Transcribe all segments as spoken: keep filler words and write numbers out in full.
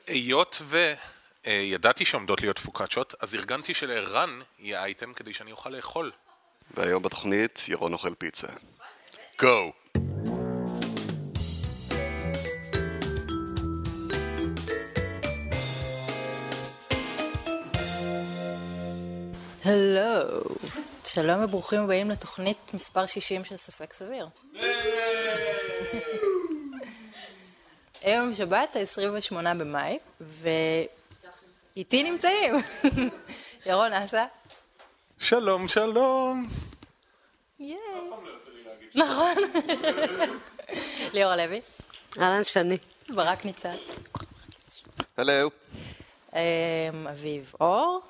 היות וידעתי שעומדות להיות פוקאצ'ות, אז ארגנתי שלערן יהיה אייטם כדי שאני אוכל לאכול. והיום בתוכנית ירון אוכל פיצה. גו! הלו, שלום וברוכים הבאים לתוכנית מספר שישים של ספק סביר. היום שבת, ה-עשרים ושמונה במאי, ואיתי נמצאים. ירון אסה. שלום, שלום. ייי. נכון. ליאור לוי. אהלן שני. ברק ניצן. הלו. אביב אור.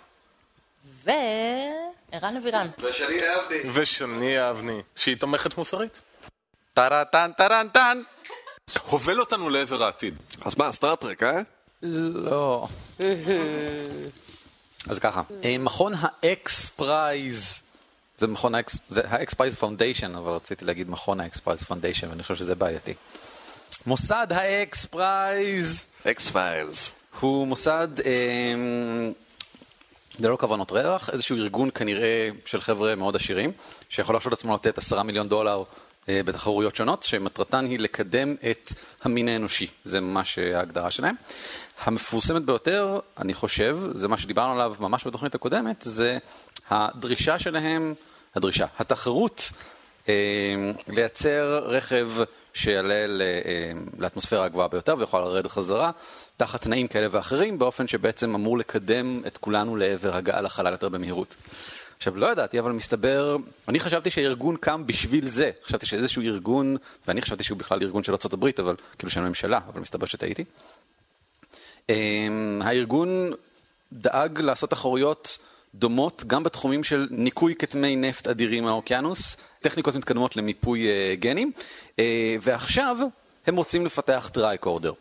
וערן אבירן. ושני אבני. ושני אבני, שהיא תומכת מוסרית. טרנטן, טרנטן. הובל אותנו לעבר העתיד. אז מה, סטארטרק, אה? לא. אז ככה, מכון האקס פרייז, זה מכון האקס, זה האקס פרייז פאונדיישן, אבל רציתי להגיד מכון האקס פרייז פאונדיישן, ואני חושב שזה בעייתי. מוסד האקס פרייז, אקס פיילס, הוא מוסד ללא כוונות רווח, איזשהו ארגון כנראה של חבר'ה מאוד עשירים, שיכול להרשות עצמו לתת עשרה מיליון דולר בתחרויות שונות, שמטרתן היא לקדם את המין האנושי. זה ממש ההגדרה שלהם. המפורסמת ביותר, אני חושב, זה מה שדיברנו עליו ממש בתוכנית הקודמת, זה הדרישה שלהם, הדרישה, התחרות אה, לייצר רכב שיעלה לאטמוספירה הגבוהה ביותר ויכול לרדת חזרה, תחת תנאים כאלה ואחרים, באופן שבעצם אמור לקדם את כולנו לעבר הגעה לחלל יותר במהירות. עכשיו, לא ידעתי, אבל מסתבר, אני חשבתי שהארגון קם בשביל זה. חשבתי שאיזשהו ארגון, ואני חשבתי שהוא בכלל ארגון של ארצות הברית, אבל כאילו של הממשלה, אבל מסתבר שטעיתי. הארגון דאג לעשות תחרויות דומות, גם בתחומים של ניקוי כתמי נפט אדירים מהאוקיינוס, טכניקות מתקדמות למיפוי גנים, ועכשיו הם רוצים לפתח טרייקורדר.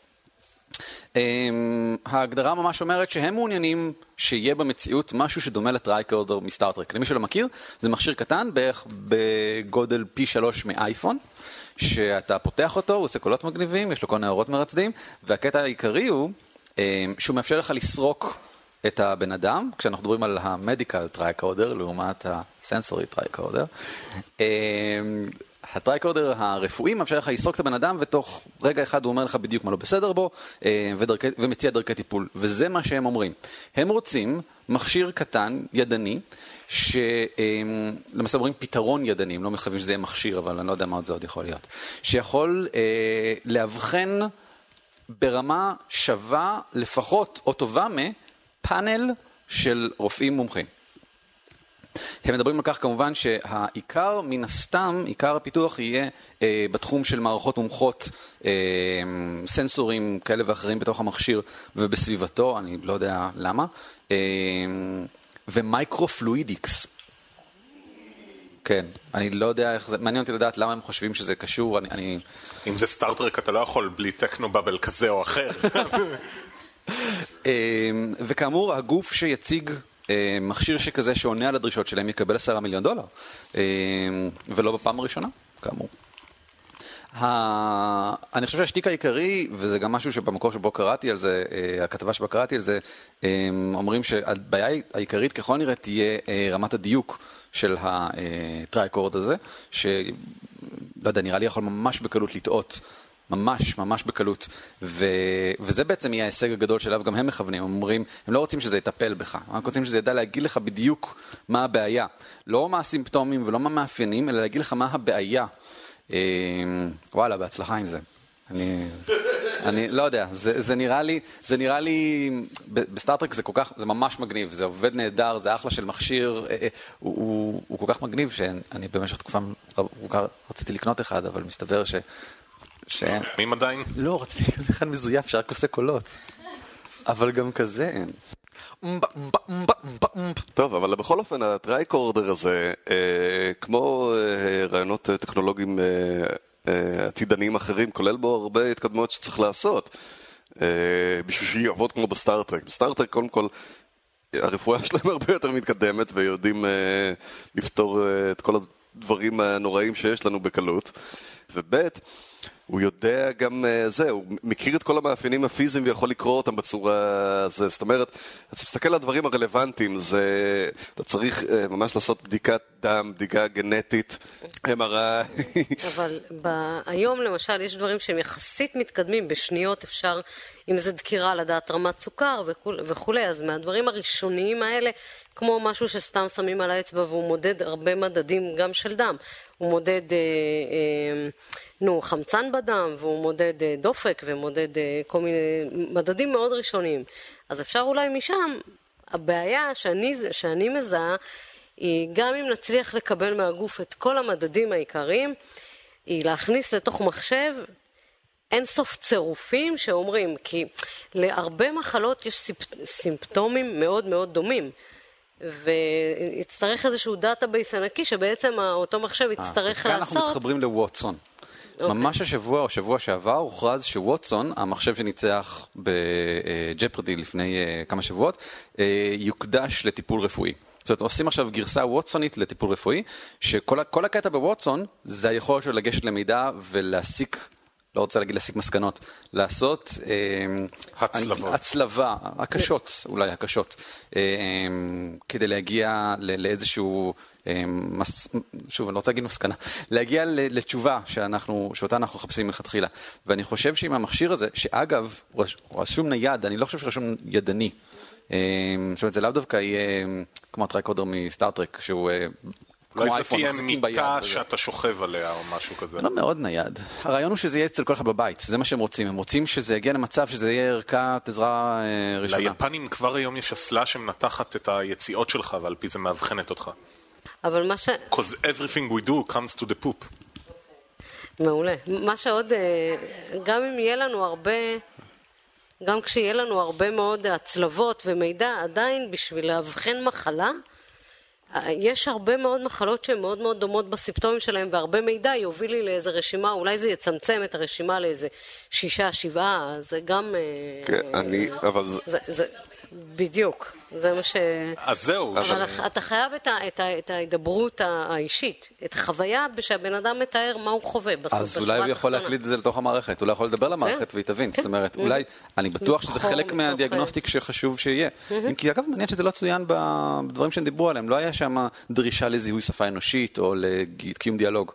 ההגדרה ממש אומרת שהם מעוניינים שיהיה במציאות משהו שדומה לטרייקורדר מסטארטרק. למי שלא מכיר, זה מכשיר קטן בערך בגודל פי שלוש מאייפון, שאתה פותח אותו, הוא עושה קולות מגניבים, יש לו כל נערות מרצדים, והקטע העיקרי הוא שהוא מאפשר לך לסרוק את הבן אדם, כשאנחנו מדברים על המדיקל טרייקורדר, לעומת הסנסורי טרייקורדר. הטרייקורדר הרפואי מאפשר לך לסרוק את הבן אדם, ותוך רגע אחד הוא אומר לך בדיוק מה לא בסדר בו, ודרכי, ומציע דרכי טיפול. וזה מה שהם אומרים. הם רוצים מכשיר קטן, ידני, שלמעשה אומרים פתרון ידני, הם לא מחייבים שזה יהיה מכשיר, אבל אני לא יודע מה עוד זה עוד יכול להיות, שיכול אה, להבחן ברמה שווה לפחות או טובה מפאנל של רופאים מומחים. הם מדברים על כך כמובן שהעיקר מן הסתם, עיקר הפיתוח יהיה אה, בתחום של מערכות מומחות, אה, סנסורים כאלה ואחרים בתוך המכשיר ובסביבתו, אני לא יודע למה, אה, ומייקרופלואידיקס. כן, אני לא יודע איך זה, מעניין אותי לדעת למה הם חושבים שזה קשור, אני... אני... אם זה סטארטרק אתה לא יכול בלי טכנו בבל כזה או אחר. אה, וכאמור, הגוף שיציג מכשיר שכזה שעונה על הדרישות שלהם יקבל עשרה מיליון דולר, ולא בפעם הראשונה, כאמור. אני חושב שהשתיק העיקרי, וזה גם משהו שבמקור שבו קראתי על זה, הכתבה שבה קראתי על זה, אומרים שהבעיה העיקרית ככל נראה תהיה רמת הדיוק של הטרייקורד הזה, שלא יודע, נראה לי יכול ממש בקלות לטעות, ממש, ממש בקלות, ו... וזה בעצם יהיה ההישג הגדול שלו, גם הם מכוונים, הם אומרים, הם לא רוצים שזה יטפל בך, הם רוצים שזה ידע להגיד לך בדיוק מה הבעיה, לא מה הסימפטומים ולא מה מאפיינים, אלא להגיד לך מה הבעיה. וואלה, בהצלחה עם זה. אני, אני לא יודע, זה, זה נראה לי, זה נראה לי, בסטארטרק זה כל כך, זה ממש מגניב, זה עובד נהדר, זה אחלה של מכשיר, הוא, הוא, הוא כל כך מגניב שאני במשך תקופה רציתי לקנות אחד, אבל מסתבר ש... ש... מי עדיין? לא, רציתי לקנות אחד מזויף שרק עושה קולות. אבל גם כזה אין. טוב, אבל בכל אופן, הטרייקורדר הזה, אה, כמו אה, רעיונות טכנולוגיים אה, אה, עתידניים אחרים, כולל בו הרבה התקדמות שצריך לעשות, אה, בשביל שיעבוד כמו בסטארטרק. בסטארטרק, קודם כל, הרפואה שלהם הרבה יותר מתקדמת, ויודעים אה, לפתור אה, את כל הדברים הנוראים שיש לנו בקלות. ובית, הוא יודע גם זה, הוא מכיר את כל המאפיינים הפיזיים ויכול לקרוא אותם בצורה הזו. זאת אומרת, אתה מסתכל על הדברים הרלוונטיים, זה, אתה צריך ממש לעשות בדיקת דם, בדיקה גנטית, אם איי. אבל ב- היום למשל יש דברים שהם יחסית מתקדמים, בשניות אפשר, אם זה דקירה לדעת רמת סוכר וכו'- וכולי, אז מהדברים הראשוניים האלה, כמו משהו שסתם שמים על האצבע והוא מודד הרבה מדדים גם של דם, הוא מודד אה, אה, נו, חמצן בדם, והוא מודד אה, דופק ומודד אה, כל מיני מדדים מאוד ראשוניים. אז אפשר אולי משם, הבעיה שאני, שאני מזהה, היא גם אם נצליח לקבל מהגוף את כל המדדים העיקריים, היא להכניס לתוך מחשב אין סוף צירופים שאומרים, כי להרבה מחלות יש סימפ- סימפטומים מאוד מאוד דומים. ויצטרך איזשהו דאטאבייס ענקי שבעצם אותו מחשב יצטרך כאן לעשות. אנחנו מתחברים לווטסון. ממש השבוע או שבוע שעבר הוכרז שווטסון, המחשב שניצח בג'פרדי לפני כמה שבועות, יוקדש לטיפול רפואי. זאת אומרת, עושים עכשיו גרסה ווטסונית לטיפול רפואי, שכל הקטע בווטסון זה היכולת של לגשת למידע ולהסיק, לא רוצה להגיד להסיק מסקנות, לעשות הצלבות. הצלבה, הקשות, אולי הקשות, כדי להגיע לאיזשהו, שוב, אני לא רוצה להגיד מסקנה, להגיע לתשובה שאנחנו, שאותה אנחנו מחפשים מלכתחילה. ואני חושב שעם המכשיר הזה, שאגב, הוא רשום נייד, אני לא חושב שרשום ידני, זאת אומרת, זה לאו דווקא יהיה כמו הטרייקורדר מסטארטרק, שהוא אולי זה תהיה מיטה שאתה שוכב עליה או משהו כזה. לא מאוד נייד. הרעיון הוא שזה יהיה אצל כל אחד בבית, זה מה שהם רוצים. הם רוצים שזה יגיע למצב שזה יהיה ערכת עזרה ראשונה. ליפנים כבר היום יש אסלה שמנתחת את היציאות שלך, ועל פי זה מאבחנת אותך. אבל מה ש... Because everything we do comes to the poop. מעולה. מה שעוד, גם אם יהיה לנו הרבה, גם כשיהיה לנו הרבה מאוד הצלבות ומידע, עדיין בשביל להבחן מחלה, יש הרבה מאוד מחלות שהן מאוד מאוד דומות בסימפטומים שלהם, והרבה מידע יוביל לי לאיזו רשימה, אולי זה יצמצם את הרשימה לאיזה שישה, שבעה, זה גם... כן, אני, אבל זה... זה, זה, בדיוק, זה מה ש... אז זהו. אבל אתה חייב את, ה, את, ה, את ההידברות האישית, את החוויה שהבן אדם מתאר מה הוא חווה בסוף. אז אולי הוא יכול להקליט את זה לתוך המערכת, אולי יכול לדבר למערכת והיא תבין, זאת אומרת, אולי, אני בטוח שזה חלק מהדיאגנוסטיק שחשוב שיהיה. אם כי אגב, מעניין שזה לא צוין בדברים שהם דיברו עליהם, לא היה שם דרישה לזיהוי שפה אנושית או לקיום דיאלוג.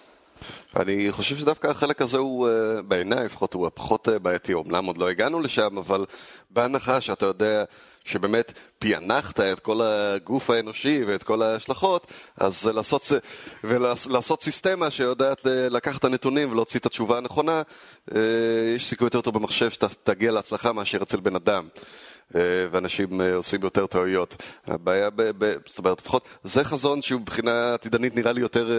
אני חושב שדווקא החלק הזה הוא, בעיניי לפחות, הוא הפחות בעייתי. אומנם עוד לא הגענו לשם, אבל בהנחה שאתה יודע שבאמת פיינחת את כל הגוף האנושי ואת כל ההשלכות, אז לעשות, ולעשות סיסטמה שיודעת לקחת את הנתונים ולהוציא את התשובה הנכונה, יש סיכוי יותר טוב במחשב שאתה תגיע להצלחה מאשר אצל בן אדם. ואנשים עושים יותר טעויות. הבעיה, זאת אומרת, לפחות, זה חזון שהוא מבחינה עתידנית נראה לי יותר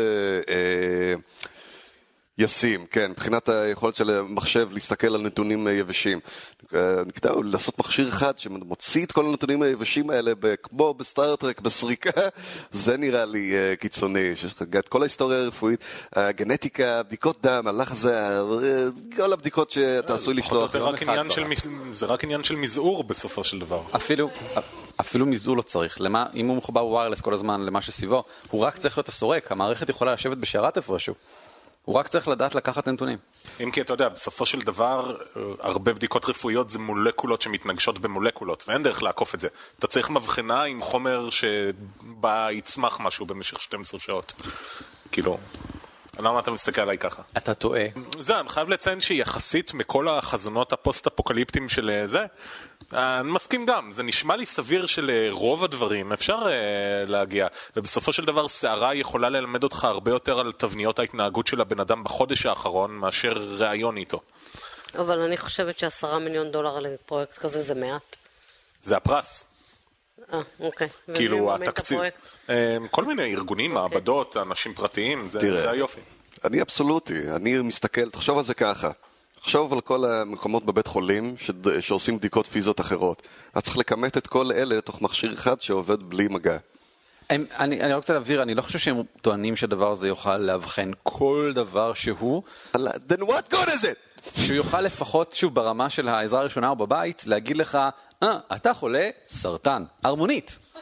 ישים, כן, מבחינת היכולת של המחשב להסתכל על נתונים יבשים. נקטע, לעשות מכשיר אחד שמוציא את כל הנתונים היבשים האלה, כמו בסטארטרק, בסריקה, זה נראה לי קיצוני. שיש לך את כל ההיסטוריה הרפואית, הגנטיקה, בדיקות דם, הלחץ, כל הבדיקות שאתה עשוי לשלוח. זה רק עניין של מזעור בסופו של דבר. אפילו... אפילו מזעור לא צריך. למה, אם הוא מחובר וויירלס כל הזמן למה שסביבו, הוא רק צריך להיות הסורק. המערכת יכולה לשבת בשערת איפשהו. הוא רק צריך לדעת לקחת נתונים. אם כי אתה יודע, בסופו של דבר, הרבה בדיקות רפואיות זה מולקולות שמתנגשות במולקולות, ואין דרך לעקוף את זה. אתה צריך מבחנה עם חומר שבה יצמח משהו במשך שתים עשרה שעות. כאילו, למה אתה מסתכל עליי ככה? אתה טועה. זה, אני חייב לציין שיחסית מכל החזונות הפוסט-אפוקליפטיים של זה, אני מסכים גם, זה נשמע לי סביר של רוב הדברים, אפשר uh, להגיע, ובסופו של דבר שערה יכולה ללמד אותך הרבה יותר על תבניות ההתנהגות של הבן אדם בחודש האחרון, מאשר ראיון איתו. אבל אני חושבת שעשרה מיליון דולר על פרויקט כזה זה מעט. זה הפרס. אה, אוקיי. כאילו, התקציב. כל מיני ארגונים, מעבדות, אנשים פרטיים, זה, זה היופי. אני אבסולוטי, אני מסתכל, תחשוב על זה ככה. תחשוב על כל המקומות בבית חולים ש... שעושים בדיקות פיזיות אחרות. אתה צריך לקמת את כל אלה לתוך מכשיר אחד שעובד בלי מגע. אני, אני רוצה להבהיר, אני לא חושב שהם טוענים שהדבר הזה יוכל להבחן כל דבר שהוא. Then what good is it? שהוא יוכל לפחות, שוב, ברמה של העזרה הראשונה או בבית, להגיד לך, אה, אתה חולה סרטן, הרמונית.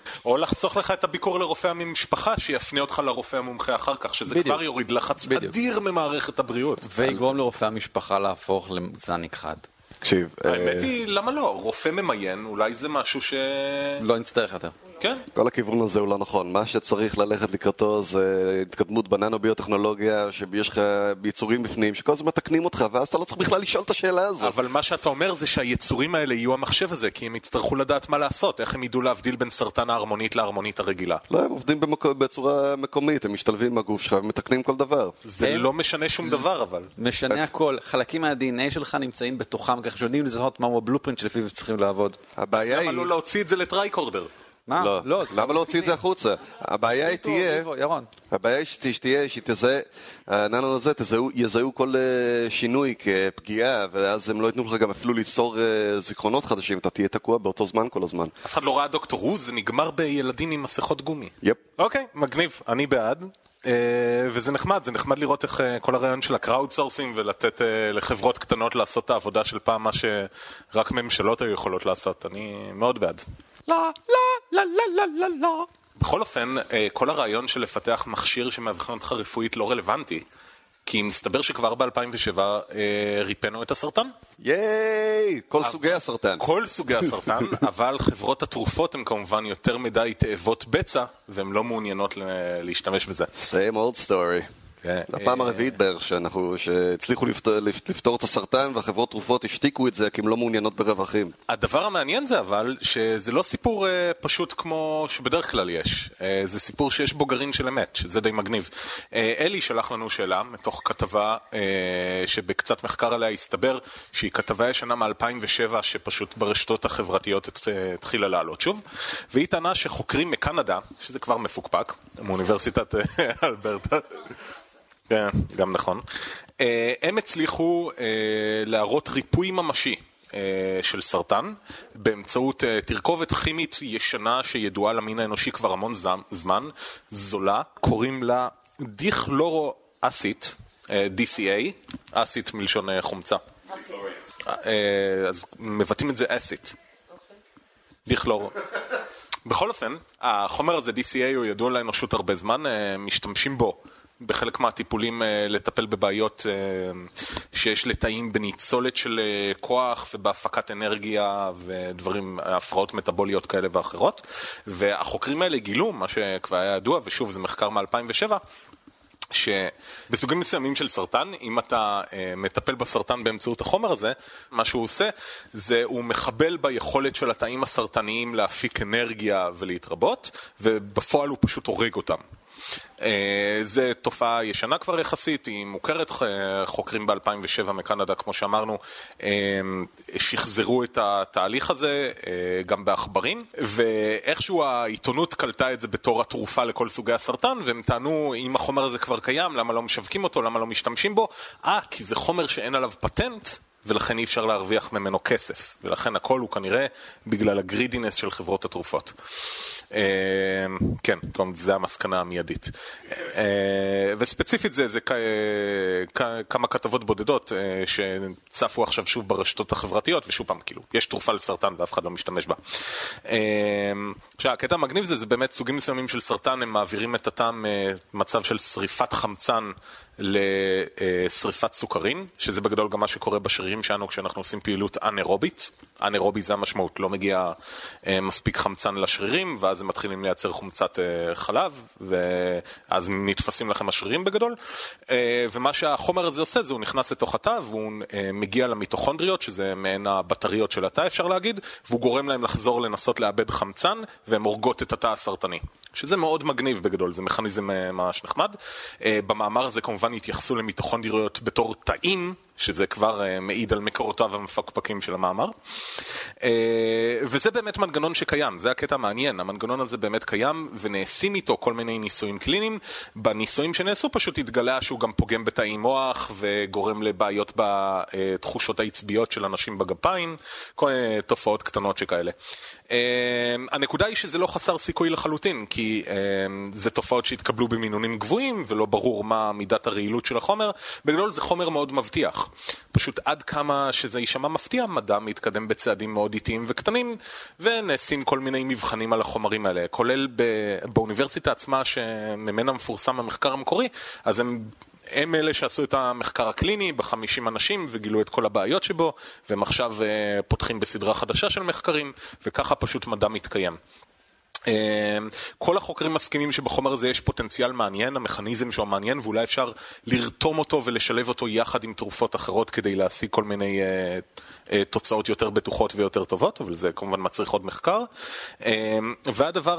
או לחסוך לך את הביקור לרופא המשפחה, שיפנה אותך לרופא המומחה אחר כך, שזה בדיוק. כבר יוריד לחץ בדיוק. אדיר ממערכת הבריאות. ויגרום לרופא המשפחה להפוך לזניק חד. תקשיב, האמת היא, למה לא? רופא ממיין, אולי זה משהו ש... לא נצטרך יותר. כן. כל הכיוון הזה הוא לא נכון. מה שצריך ללכת לקראתו זה התקדמות בננו-ביוטכנולוגיה, שיש לך ביצורים בפנים, שכל הזמן מתקנים אותך, ואז אתה לא צריך בכלל לשאול את השאלה הזאת. אבל מה שאתה אומר זה שהיצורים האלה יהיו המחשב הזה, כי הם יצטרכו לדעת מה לעשות, איך הם ידעו להבדיל בין סרטן ההרמונית להרמונית הרגילה. לא, הם עובדים במקו... בצורה מקומית, הם משתלבים עם הגוף שלך ומתקנים כל דבר. זה הם- לא משנה שום דבר, אבל. משנה הכל, חלקים מה-די אן איי שלך נמצאים בתוכם, ככה שיודעים לזהות מהו הבלופרינט שלפיו צריכים לעבוד. הבעיה היא... למה לא להוציא את זה לטרייקורדר? מה? לא, לא, למה לא להוציא את זה החוצה? הבעיה היא תהיה... ירון. הבעיה היא שת- שתהיה, שתזהה, הננו הזה, תזהו, יזהו כל אה, שינוי כפגיעה, ואז הם לא ייתנו לך גם אפילו ליצור אה, זיכרונות חדשים, אתה תהיה תקוע באותו זמן כל הזמן. אף אחד לא ראה דוקטור רו, זה נגמר בילדים עם מסכות גומי. יפ. אוקיי, מגניב, אני בעד. אה, וזה נחמד, זה נחמד לראות איך אה, כל הרעיון של הקראוד סורסינג ולתת אה, לחברות קטנות לעשות את העבודה של פעם מה שרק ממשלות היו יכולות לעשות. אני מאוד בעד. לא, לא, לא, לא, לא, לא, לא. בכל אופן, אה, כל הרעיון של לפתח מכשיר שמאבחן אותך רפואית לא רלוונטי, כי מסתבר שכבר ב-אלפיים ושבע אה, ריפאנו את הסרטן. ייי! כל סוגי הסרטן. כל סוגי הסרטן, אבל חברות התרופות הן כמובן יותר מדי תאבות בצע, והן לא מעוניינות ל- להשתמש בזה. same old story. כן. הפעם הרביעית בערך שאנחנו, שהצליחו לפתור, לפתור את הסרטן והחברות תרופות השתיקו את זה כי הם לא מעוניינות ברווחים. הדבר המעניין זה אבל שזה לא סיפור אה, פשוט כמו שבדרך כלל יש. אה, זה סיפור שיש בו גרעין של אמת, שזה די מגניב. אה, אלי שלח לנו שאלה מתוך כתבה אה, שבקצת מחקר עליה הסתבר שהיא כתבה ישנה מ-אלפיים ושבע שפשוט ברשתות החברתיות הת, התחילה לעלות שוב. והיא טענה שחוקרים מקנדה, שזה כבר מפוקפק, מאוניברסיטת אלברטה, כן, גם נכון. הם הצליחו להראות ריפוי ממשי של סרטן באמצעות תרכובת כימית ישנה שידועה למין האנושי כבר המון זמן, זולה, קוראים לה דיכלורואסית, די סי איי, אסית מלשון חומצה. אז מבטאים את זה אסית. דיכלור. בכל אופן, החומר הזה די סי איי הוא ידוע לאנושות הרבה זמן, משתמשים בו בחלק מהטיפולים לטפל בבעיות שיש לתאים בניצולת של כוח ובהפקת אנרגיה ודברים, הפרעות מטאבוליות כאלה ואחרות. והחוקרים האלה גילו, מה שכבר היה ידוע, ושוב זה מחקר מ-אלפיים ושבע, שבסוגים מסוימים של סרטן, אם אתה מטפל בסרטן באמצעות החומר הזה, מה שהוא עושה, זה הוא מחבל ביכולת של התאים הסרטניים להפיק אנרגיה ולהתרבות, ובפועל הוא פשוט הורג אותם. זה תופעה ישנה כבר יחסית, היא מוכרת, חוקרים ב-אלפיים ושבע מקנדה, כמו שאמרנו, שחזרו את התהליך הזה גם בעכברים, ואיכשהו העיתונות קלטה את זה בתור התרופה לכל סוגי הסרטן, והם טענו, אם החומר הזה כבר קיים, למה לא משווקים אותו, למה לא משתמשים בו? אה, כי זה חומר שאין עליו פטנט, ולכן אי אפשר להרוויח ממנו כסף, ולכן הכל הוא כנראה בגלל הגרידינס של חברות התרופות. כן, זה המסקנה המיידית. וספציפית זה, זה כמה כתבות בודדות שצפו עכשיו שוב ברשתות החברתיות, ושוב פעם, כאילו, יש תרופה לסרטן ואף אחד לא משתמש בה. עכשיו, הקטע המגניב זה, זה באמת סוגים מסוימים של סרטן, הם מעבירים את הטעם מצב של שריפת חמצן לשריפת סוכרים, שזה בגדול גם מה שקורה בשרירים שלנו כשאנחנו עושים פעילות אנאירובית. אנאירובי זה המשמעות, לא מגיע מספיק חמצן לשרירים, ואז הם מתחילים לייצר חומצת חלב, ואז נתפסים לכם השרירים בגדול. ומה שהחומר הזה עושה, זה הוא נכנס לתוך התא, והוא מגיע למיטוכונדריות, שזה מעין הבטריות של התא, אפשר להגיד, והוא גורם להם לחזור לנסות לאבד חמצן, והם הורגות את התא הסרטני. שזה מאוד מגניב בגדול, זה מכניזם ממש נחמד. במאמר הזה כמובן התייחסו למיטוכונדריות בתור תאים, שזה כבר מעיד על מקורותיו המפקפקים של המאמר. וזה באמת מנגנון שקיים, זה הקטע המעניין, המנגנון הזה באמת קיים, ונעשים איתו כל מיני ניסויים קליניים. בניסויים שנעשו פשוט התגלה שהוא גם פוגם בתאי מוח, וגורם לבעיות בתחושות העצביות של אנשים בגפיים, כל מיני תופעות קטנות שכאלה. הנקודה היא שזה לא חסר סיכוי לחלוטין, כי זה תופעות שהתקבלו במינונים גבוהים, ולא ברור מה מידת הרעילות של החומר. בגדול זה חומר מאוד מבטיח. פשוט עד כמה שזה יישמע מפתיע, מדע מתקדם בצעדים מאוד איטיים וקטנים, ונעשים כל מיני מבחנים על החומרים האלה, כולל באוניברסיטה עצמה שממנה מפורסם המחקר המקורי, אז הם... הם אלה שעשו את המחקר הקליני ב-חמישים אנשים וגילו את כל הבעיות שבו, והם עכשיו פותחים בסדרה חדשה של מחקרים, וככה פשוט מדע מתקיים. כל החוקרים מסכימים שבחומר הזה יש פוטנציאל מעניין, המכניזם שהוא מעניין, ואולי אפשר לרתום אותו ולשלב אותו יחד עם תרופות אחרות כדי להשיג כל מיני תוצאות יותר בטוחות ויותר טובות, אבל זה כמובן מצריך עוד מחקר. והדבר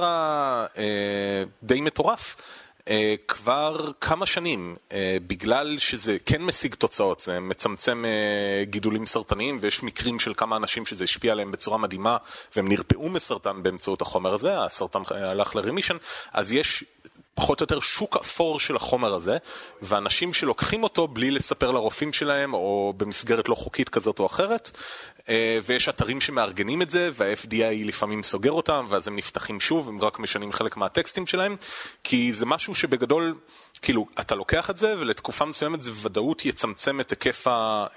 הדי מטורף, כבר כמה שנים, בגלל שזה כן משיג תוצאות, זה מצמצם גידולים סרטניים, ויש מקרים של כמה אנשים שזה השפיע עליהם בצורה מדהימה, והם נרפאו מסרטן באמצעות החומר הזה, הסרטן הלך לרמישן, אז יש פחות או יותר שוק אפור של החומר הזה, ואנשים שלוקחים אותו בלי לספר לרופאים שלהם, או במסגרת לא חוקית כזאת או אחרת, ויש אתרים שמארגנים את זה, וה-אף די איי לפעמים סוגר אותם, ואז הם נפתחים שוב, הם רק משנים חלק מהטקסטים שלהם, כי זה משהו שבגדול, כאילו, אתה לוקח את זה, ולתקופה מסוימת זה ודאות יצמצם את היקף ה...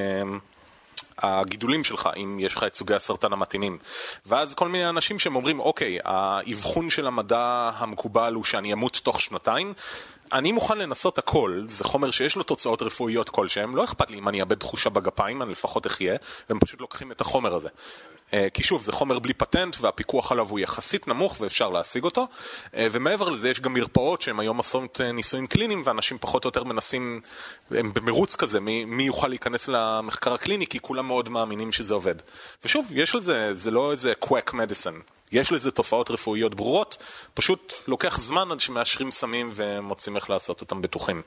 הגידולים שלך, אם יש לך את סוגי הסרטן המתאימים. ואז כל מיני אנשים שהם אומרים, אוקיי, האבחון של המדע המקובל הוא שאני אמות תוך שנתיים, אני מוכן לנסות הכל, זה חומר שיש לו תוצאות רפואיות כלשהם, לא אכפת לי אם אני אאבד תחושה בגפיים, אני לפחות אחיה, והם פשוט לוקחים את החומר הזה. כי שוב, זה חומר בלי פטנט, והפיקוח עליו הוא יחסית נמוך, ואפשר להשיג אותו, ומעבר לזה יש גם מרפאות שהם היום עושות ניסויים קליניים, ואנשים פחות או יותר מנסים, הם במרוץ כזה, מי, מי יוכל להיכנס למחקר הקליני, כי כולם מאוד מאמינים שזה עובד. ושוב, יש לזה, זה לא איזה quack medicine. יש לזה תופעות רפואיות ברורות, פשוט לוקח זמן עד שמאשרים סמים ומוצאים איך לעשות אותם בטוחים.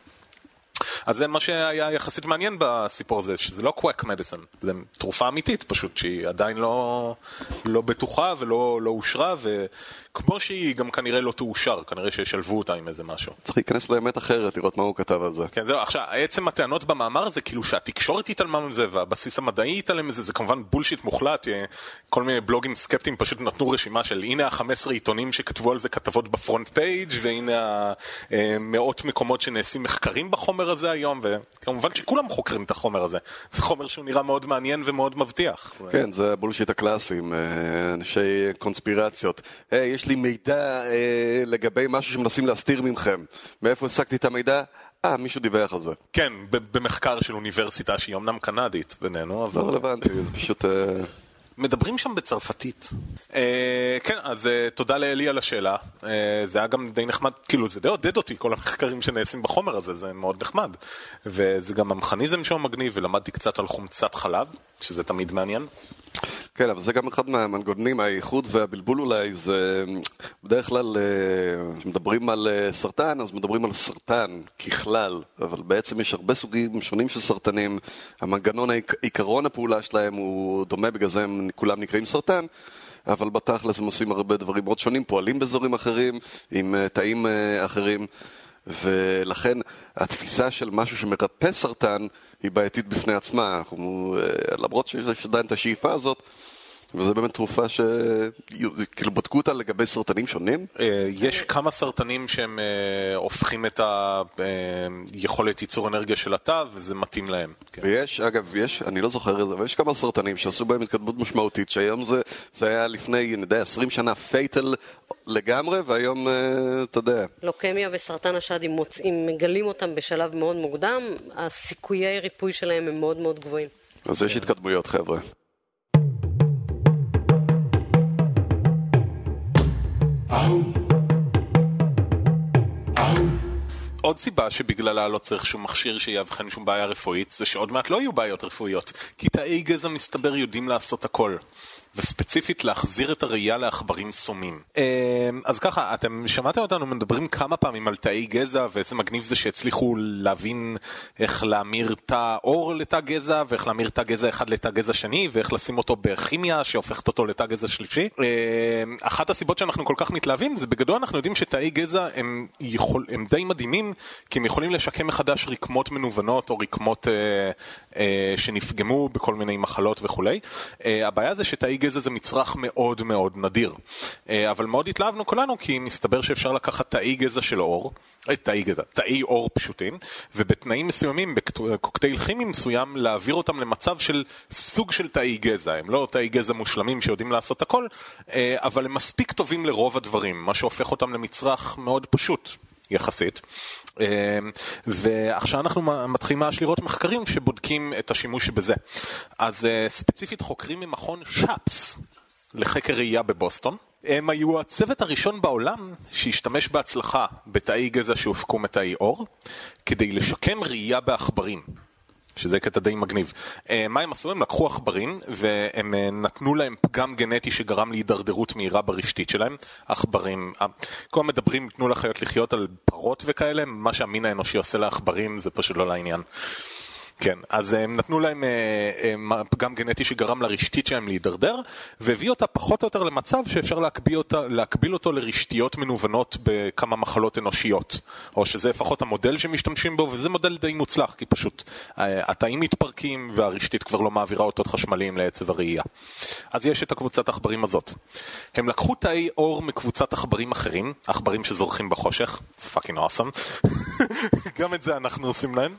אז זה מה שהיה יחסית מעניין בסיפור הזה, שזה לא quack medicine, זה תרופה אמיתית פשוט, שהיא עדיין לא, לא בטוחה ולא לא אושרה, וכמו שהיא גם כנראה לא תאושר, כנראה שישלבו אותה עם איזה משהו. צריך להיכנס לאמת אחרת, לראות מה הוא כתב על זה. כן, זהו, עכשיו, עצם הטענות במאמר הזה, כאילו שהתקשורת התעלמה מזה, והבסיס המדעי התעלם מזה, זה כמובן בולשיט מוחלט, כל מיני בלוגים סקפטיים פשוט נתנו רשימה של הנה ה-חמישה עשר עיתונים שכתבו על זה כתבות בפרונט פייג', והנה מאות מקומות שנעשים מחקרים בחומר הזה היום, וכמובן שכולם חוקרים את החומר הזה. זה חומר שהוא נראה מאוד מעניין ומאוד מבטיח. כן, זה הבולשיט הקלאסי, אנשי קונספירציות. היי, יש לי מידע לגבי משהו שמנסים להסתיר ממכם. מאיפה השגתי את המידע? אה, מישהו דיווח על זה. כן, במחקר של אוניברסיטה שהיא אמנם קנדית בינינו, אבל... לא רלוונטי, זה פשוט... מדברים שם בצרפתית. כן, אז תודה לאלי על השאלה. זה היה גם די נחמד, כאילו זה די עודד אותי, כל המחקרים שנעשים בחומר הזה, זה מאוד נחמד. וזה גם המכניזם שהוא מגניב, ולמדתי קצת על חומצת חלב, שזה תמיד מעניין. כן, אבל זה גם אחד מהמנגנונים, הייחוד והבלבול אולי, זה בדרך כלל, כשמדברים על סרטן, אז מדברים על סרטן ככלל, אבל בעצם יש הרבה סוגים שונים של סרטנים, המנגנון, עיקרון הפעולה שלהם הוא דומה, בגלל זה הם כולם נקראים סרטן, אבל בתכלס הם עושים הרבה דברים מאוד שונים, פועלים באזורים אחרים, עם תאים אחרים, ולכן התפיסה של משהו שמרפא סרטן היא בעייתית בפני עצמה, אנחנו, למרות שיש עדיין את השאיפה הזאת, וזה באמת תרופה שכאילו בדקו אותה לגבי סרטנים שונים? יש כמה סרטנים שהם הופכים את היכולת ייצור אנרגיה של התא, וזה מתאים להם. ויש, אגב, יש, אני לא זוכר את זה, אבל יש כמה סרטנים שעשו בהם התקדמות משמעותית, שהיום זה, זה היה לפני, אני יודע, עשרים שנה פייטל לגמרי, והיום, אתה יודע. לוקמיה וסרטן השד, אם, מוצ... אם מגלים אותם בשלב מאוד מוקדם, הסיכויי ריפוי שלהם הם מאוד מאוד גבוהים. אז יש התקדמויות, חבר'ה. עוד סיבה שבגללה לא צריך שום מכשיר שיאבחן שום בעיה רפואית, זה שעוד מעט לא יהיו בעיות רפואיות, כי תאי גזע מסתבר יודעים לעשות הכל. וספציפית להחזיר את הראייה לעכברים סומים. אז ככה, אתם שמעתם אותנו מדברים כמה פעמים על תאי גזע, ואיזה מגניב זה שהצליחו להבין איך להמיר תא אור לתא גזע, ואיך להמיר תא גזע אחד לתא גזע שני, ואיך לשים אותו בכימיה שהופכת אותו לתא גזע שלישי. אחת הסיבות שאנחנו כל כך מתלהבים, זה בגדול אנחנו יודעים שתאי גזע הם, יכול, הם די מדהימים, כי הם יכולים לשקם מחדש רקמות מנוונות, או רקמות אה, אה, שנפגמו בכל מיני מחלות וכו'. הבעיה זה שתאי גזע גזע זה מצרך מאוד מאוד נדיר. אבל מאוד התלהבנו כולנו, כי מסתבר שאפשר לקחת תאי גזע של אור, תאי גזע, תאי אור פשוטים, ובתנאים מסוימים, בקוקטייל כימי מסוים, להעביר אותם למצב של סוג של תאי גזע. הם לא תאי גזע מושלמים שיודעים לעשות הכל, אבל הם מספיק טובים לרוב הדברים, מה שהופך אותם למצרך מאוד פשוט יחסית. ועכשיו אנחנו מתחילים ממש לראות מחקרים שבודקים את השימוש בזה. אז ספציפית חוקרים ממכון שפס לחקר ראייה בבוסטון. הם היו הצוות הראשון בעולם שהשתמש בהצלחה בתאי גזע שהופקו מתאי אור כדי לשקם ראייה בעכברים, שזה קטע די מגניב. מה הם עשו? הם לקחו עכברים והם נתנו להם פגם גנטי שגרם להידרדרות מהירה ברשתית שלהם. עכברים, כל מדברים, תנו לחיות לחיות על פרות וכאלה, מה שהמין האנושי עושה לעכברים זה פשוט לא לעניין. כן, אז הם נתנו להם פגם גנטי שגרם לרשתית שלהם להידרדר, והביא אותה פחות או יותר למצב שאפשר להקביל, אותה, להקביל אותו לרשתיות מנוונות בכמה מחלות אנושיות, או שזה לפחות המודל שמשתמשים בו, וזה מודל די מוצלח, כי פשוט התאים מתפרקים והרשתית כבר לא מעבירה אותות חשמליים לעצב הראייה. אז יש את הקבוצת העכברים הזאת. הם לקחו תאי אור מקבוצת עכברים אחרים, עכברים שזורחים בחושך, it's fucking awesome. גם את זה אנחנו עושים להם.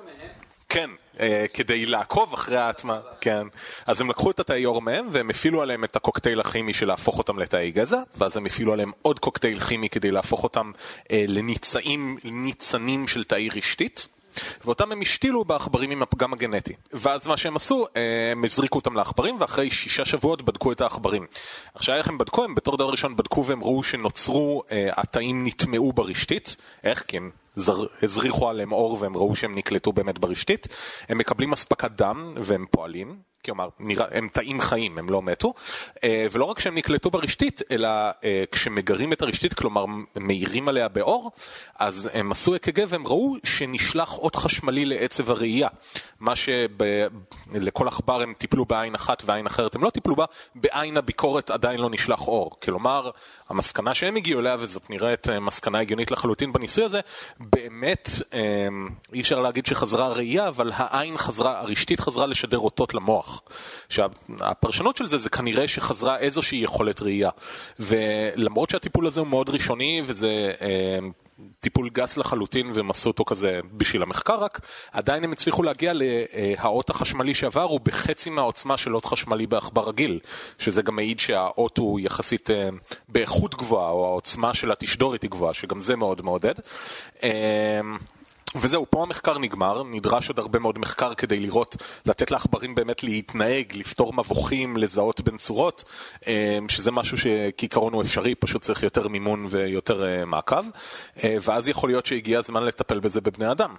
כן, כדי לעקוב אחרי ההטמעה, כן. אז הם לקחו את התאי אור מהם, והם הפעילו עליהם את הקוקטייל הכימי של להפוך אותם לתאי גזע, ואז הם הפעילו עליהם עוד קוקטייל כימי כדי להפוך אותם לניצאים, ניצנים של תאי רשתית, ואותם הם השתילו בעכברים עם הפגם הגנטי. ואז מה שהם עשו, הם הזריקו אותם לעכברים, ואחרי שישה שבועות בדקו את העכברים. עכשיו איך הם בדקו? הם בתור דבר ראשון בדקו והם ראו שנוצרו, התאים נטמעו ברשתית. איך? כי הם זר, הזריחו עליהם אור והם ראו שהם נקלטו באמת ברשתית. הם מקבלים אספקת דם והם פועלים. כלומר, הם תאים חיים, הם לא מתו, ולא רק שהם נקלטו ברשתית, אלא כשמגרים את הרשתית, כלומר, מאירים עליה באור, אז הם עשו אק"ג והם ראו שנשלח אות חשמלי לעצב הראייה, מה שלכל עכבר הם טיפלו בעין אחת ועין אחרת הם לא טיפלו בה, בעין הביקורת עדיין לא נשלח אור. כלומר, המסקנה שהם הגיעו אליה, וזאת נראית מסקנה הגיונית לחלוטין בניסוי הזה, באמת אי אפשר להגיד שחזרה הראייה, אבל העין חזרה, הרשתית חזרה לשדר אותות למוח. שהפרשנות של זה זה כנראה שחזרה איזושהי יכולת ראייה, ולמרות שהטיפול הזה הוא מאוד ראשוני וזה אה, טיפול גס לחלוטין והם עשו אותו כזה בשביל המחקר רק, עדיין הם הצליחו להגיע להאות החשמלי שעבר הוא בחצי מהעוצמה של אות חשמלי בעכבר רגיל, שזה גם מעיד שהאות הוא יחסית אה, באיכות גבוהה, או העוצמה של התשדורת היא גבוהה, שגם זה מאוד מעודד. אה, וזהו, פה המחקר נגמר, נדרש עוד הרבה מאוד מחקר כדי לראות, לתת לעכברים באמת להתנהג, לפתור מבוכים, לזהות בין צורות, שזה משהו שכעיקרון הוא אפשרי, פשוט צריך יותר מימון ויותר מעקב, ואז יכול להיות שהגיע הזמן לטפל בזה בבני אדם.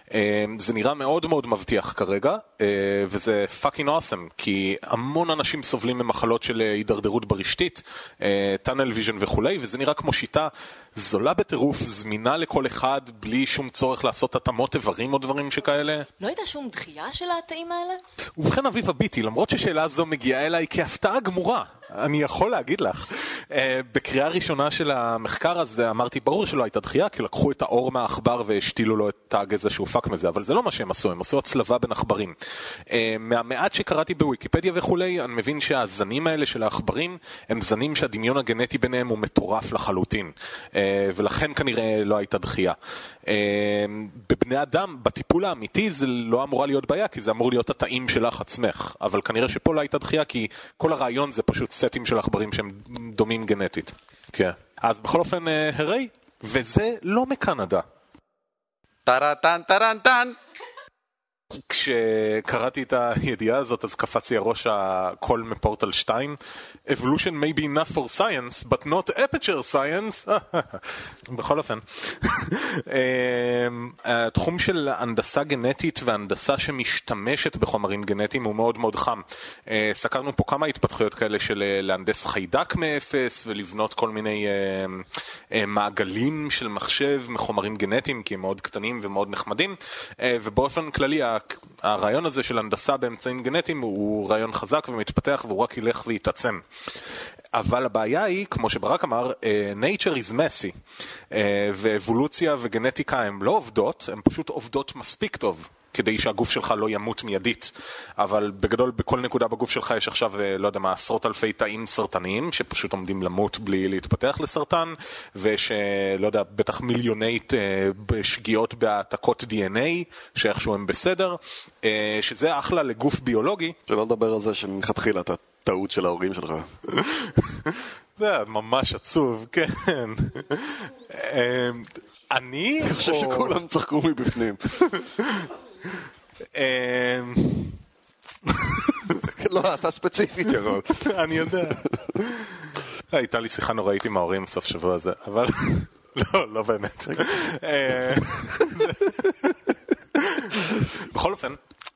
זה נראה מאוד מאוד מבטיח כרגע, וזה fucking awesome, כי המון אנשים סובלים ממחלות של הידרדרות ברשתית, טאנל ויז'ן וכולי, וזה נראה כמו שיטה זולה בטירוף, זמינה לכל אחד, בלי שום צורך לעשות התאמות איברים או דברים שכאלה. לא הייתה שום דחייה של התאים האלה? ובכן אביבה ביטי, למרות ששאלה זו מגיעה אליי כהפתעה גמורה, אני יכול להגיד לך. בקריאה ראשונה של המחקר הזה אמרתי, ברור שלא הייתה דחייה, כי לקחו את האור מהעכבר והשתילו לו את הגזע שהופק מזה, אבל זה לא מה שהם עשו, הם עשו הצלבה בין עכברים. מהמעט שקראתי בוויקיפדיה וכולי, אני מבין שהזנים האלה של העכברים, הם זנים שהדמיון הגנטי ביניהם הוא מטורף לחלוטין, ולכן כנראה לא הייתה דחייה. בבני אדם, בטיפול האמיתי זה לא אמורה להיות בעיה, כי זה אמור להיות התאים שלך עצמך, אבל כנראה שפה לא הייתה דחייה, כי כל הרעיון זה פשוט סטים של עכברים שהם דומים גנטית. כן. אז בכל אופן, הרי, וזה לא מקנדה. טרטן, טרנטן. כשקראתי את הידיעה הזאת, אז קפץ לי הראש הקול מפורטל שתיים. Evolution may be enough for science, but not aperture science. בכל אופן. התחום של הנדסה גנטית והנדסה שמשתמשת בחומרים גנטיים הוא מאוד מאוד חם. סקרנו פה כמה התפתחויות כאלה של להנדס חיידק מאפס ולבנות כל מיני מעגלים של מחשב מחומרים גנטיים, כי הם מאוד קטנים ומאוד נחמדים. ובאופן כללי, הרעיון הזה של הנדסה באמצעים גנטיים הוא רעיון חזק ומתפתח והוא רק ילך ויתעצם. אבל הבעיה היא, כמו שברק אמר, nature is messy, ואבולוציה וגנטיקה הן לא עובדות, הן פשוט עובדות מספיק טוב. כדי שהגוף שלך לא ימות מיידית. אבל בגדול, בכל נקודה בגוף שלך יש עכשיו, לא יודע מה, עשרות אלפי תאים סרטניים, שפשוט עומדים למות בלי להתפתח לסרטן, ויש, לא יודע, בטח מיליוני שגיאות בהעתקות די אן איי, שאיכשהו הם בסדר, שזה אחלה לגוף ביולוגי. שלא לדבר על זה שמתחילה את הטעות של ההורים שלך. זה ממש עצוב, כן. אני... אני חושב שכולם צחקו מבפנים. לא, אתה ספציפית ירון. אני יודע. הייתה לי שיחה נוראית עם ההורים סוף שבוע הזה, אבל לא, לא באמת. בכל אופן,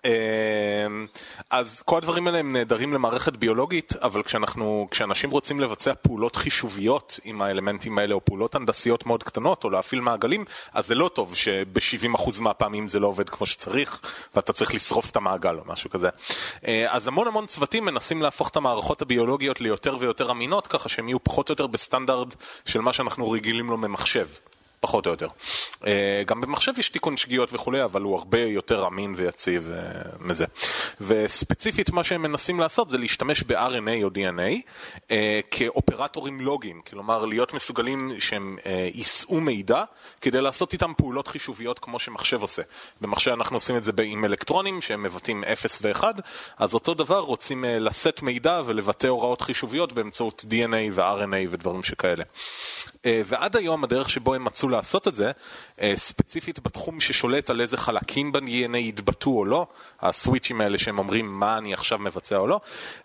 אז כל הדברים האלה הם נהדרים למערכת ביולוגית, אבל כשאנחנו, כשאנשים רוצים לבצע פעולות חישוביות עם האלמנטים האלה, או פעולות הנדסיות מאוד קטנות, או להפעיל מעגלים, אז זה לא טוב שב-שבעים אחוז מהפעמים זה לא עובד כמו שצריך, ואתה צריך לשרוף את המעגל או משהו כזה. אז המון המון צוותים מנסים להפוך את המערכות הביולוגיות ליותר ויותר אמינות, ככה שהם יהיו פחות או יותר בסטנדרט של מה שאנחנו רגילים לו ממחשב. פחות או יותר. גם במחשב יש תיקון שגיאות וכולי, אבל הוא הרבה יותר אמין ויציב מזה. וספציפית מה שהם מנסים לעשות זה להשתמש ב-אר אן איי או די אן איי כאופרטורים לוגיים, כלומר להיות מסוגלים שהם יישאו מידע כדי לעשות איתם פעולות חישוביות כמו שמחשב עושה. במחשב אנחנו עושים את זה עם אלקטרונים שהם מבטאים אפס ואחד, אז אותו דבר רוצים לשאת מידע ולבטא הוראות חישוביות באמצעות די אן איי ו-אר אן איי ודברים שכאלה. ועד היום הדרך שבו הם מצאו לעשות את זה, ספציפית בתחום ששולט על איזה חלקים ב-די אן איי יתבטאו או לא, הסוויצ'ים האלה שהם אומרים מה אני עכשיו מבצע או לא,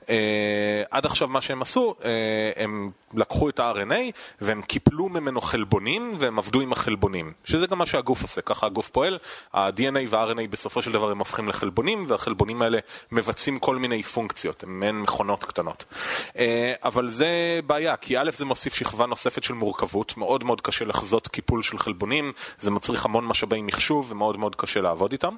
עד עכשיו מה שהם עשו, הם לקחו את ה-אר אן איי והם קיפלו ממנו חלבונים והם עבדו עם החלבונים, שזה גם מה שהגוף עושה, ככה הגוף פועל, ה-די אן איי וה-אר אן איי בסופו של דבר הם הופכים לחלבונים, והחלבונים האלה מבצעים כל מיני פונקציות, הם מעין מכונות קטנות. אבל זה בעיה, כי א' זה מוסיף שכבה נוספת של מורכבות, מאוד מאוד קשה לחזות קיפול של חלבונים, זה מצריך המון משאבי מחשוב ומאוד מאוד קשה לעבוד איתם.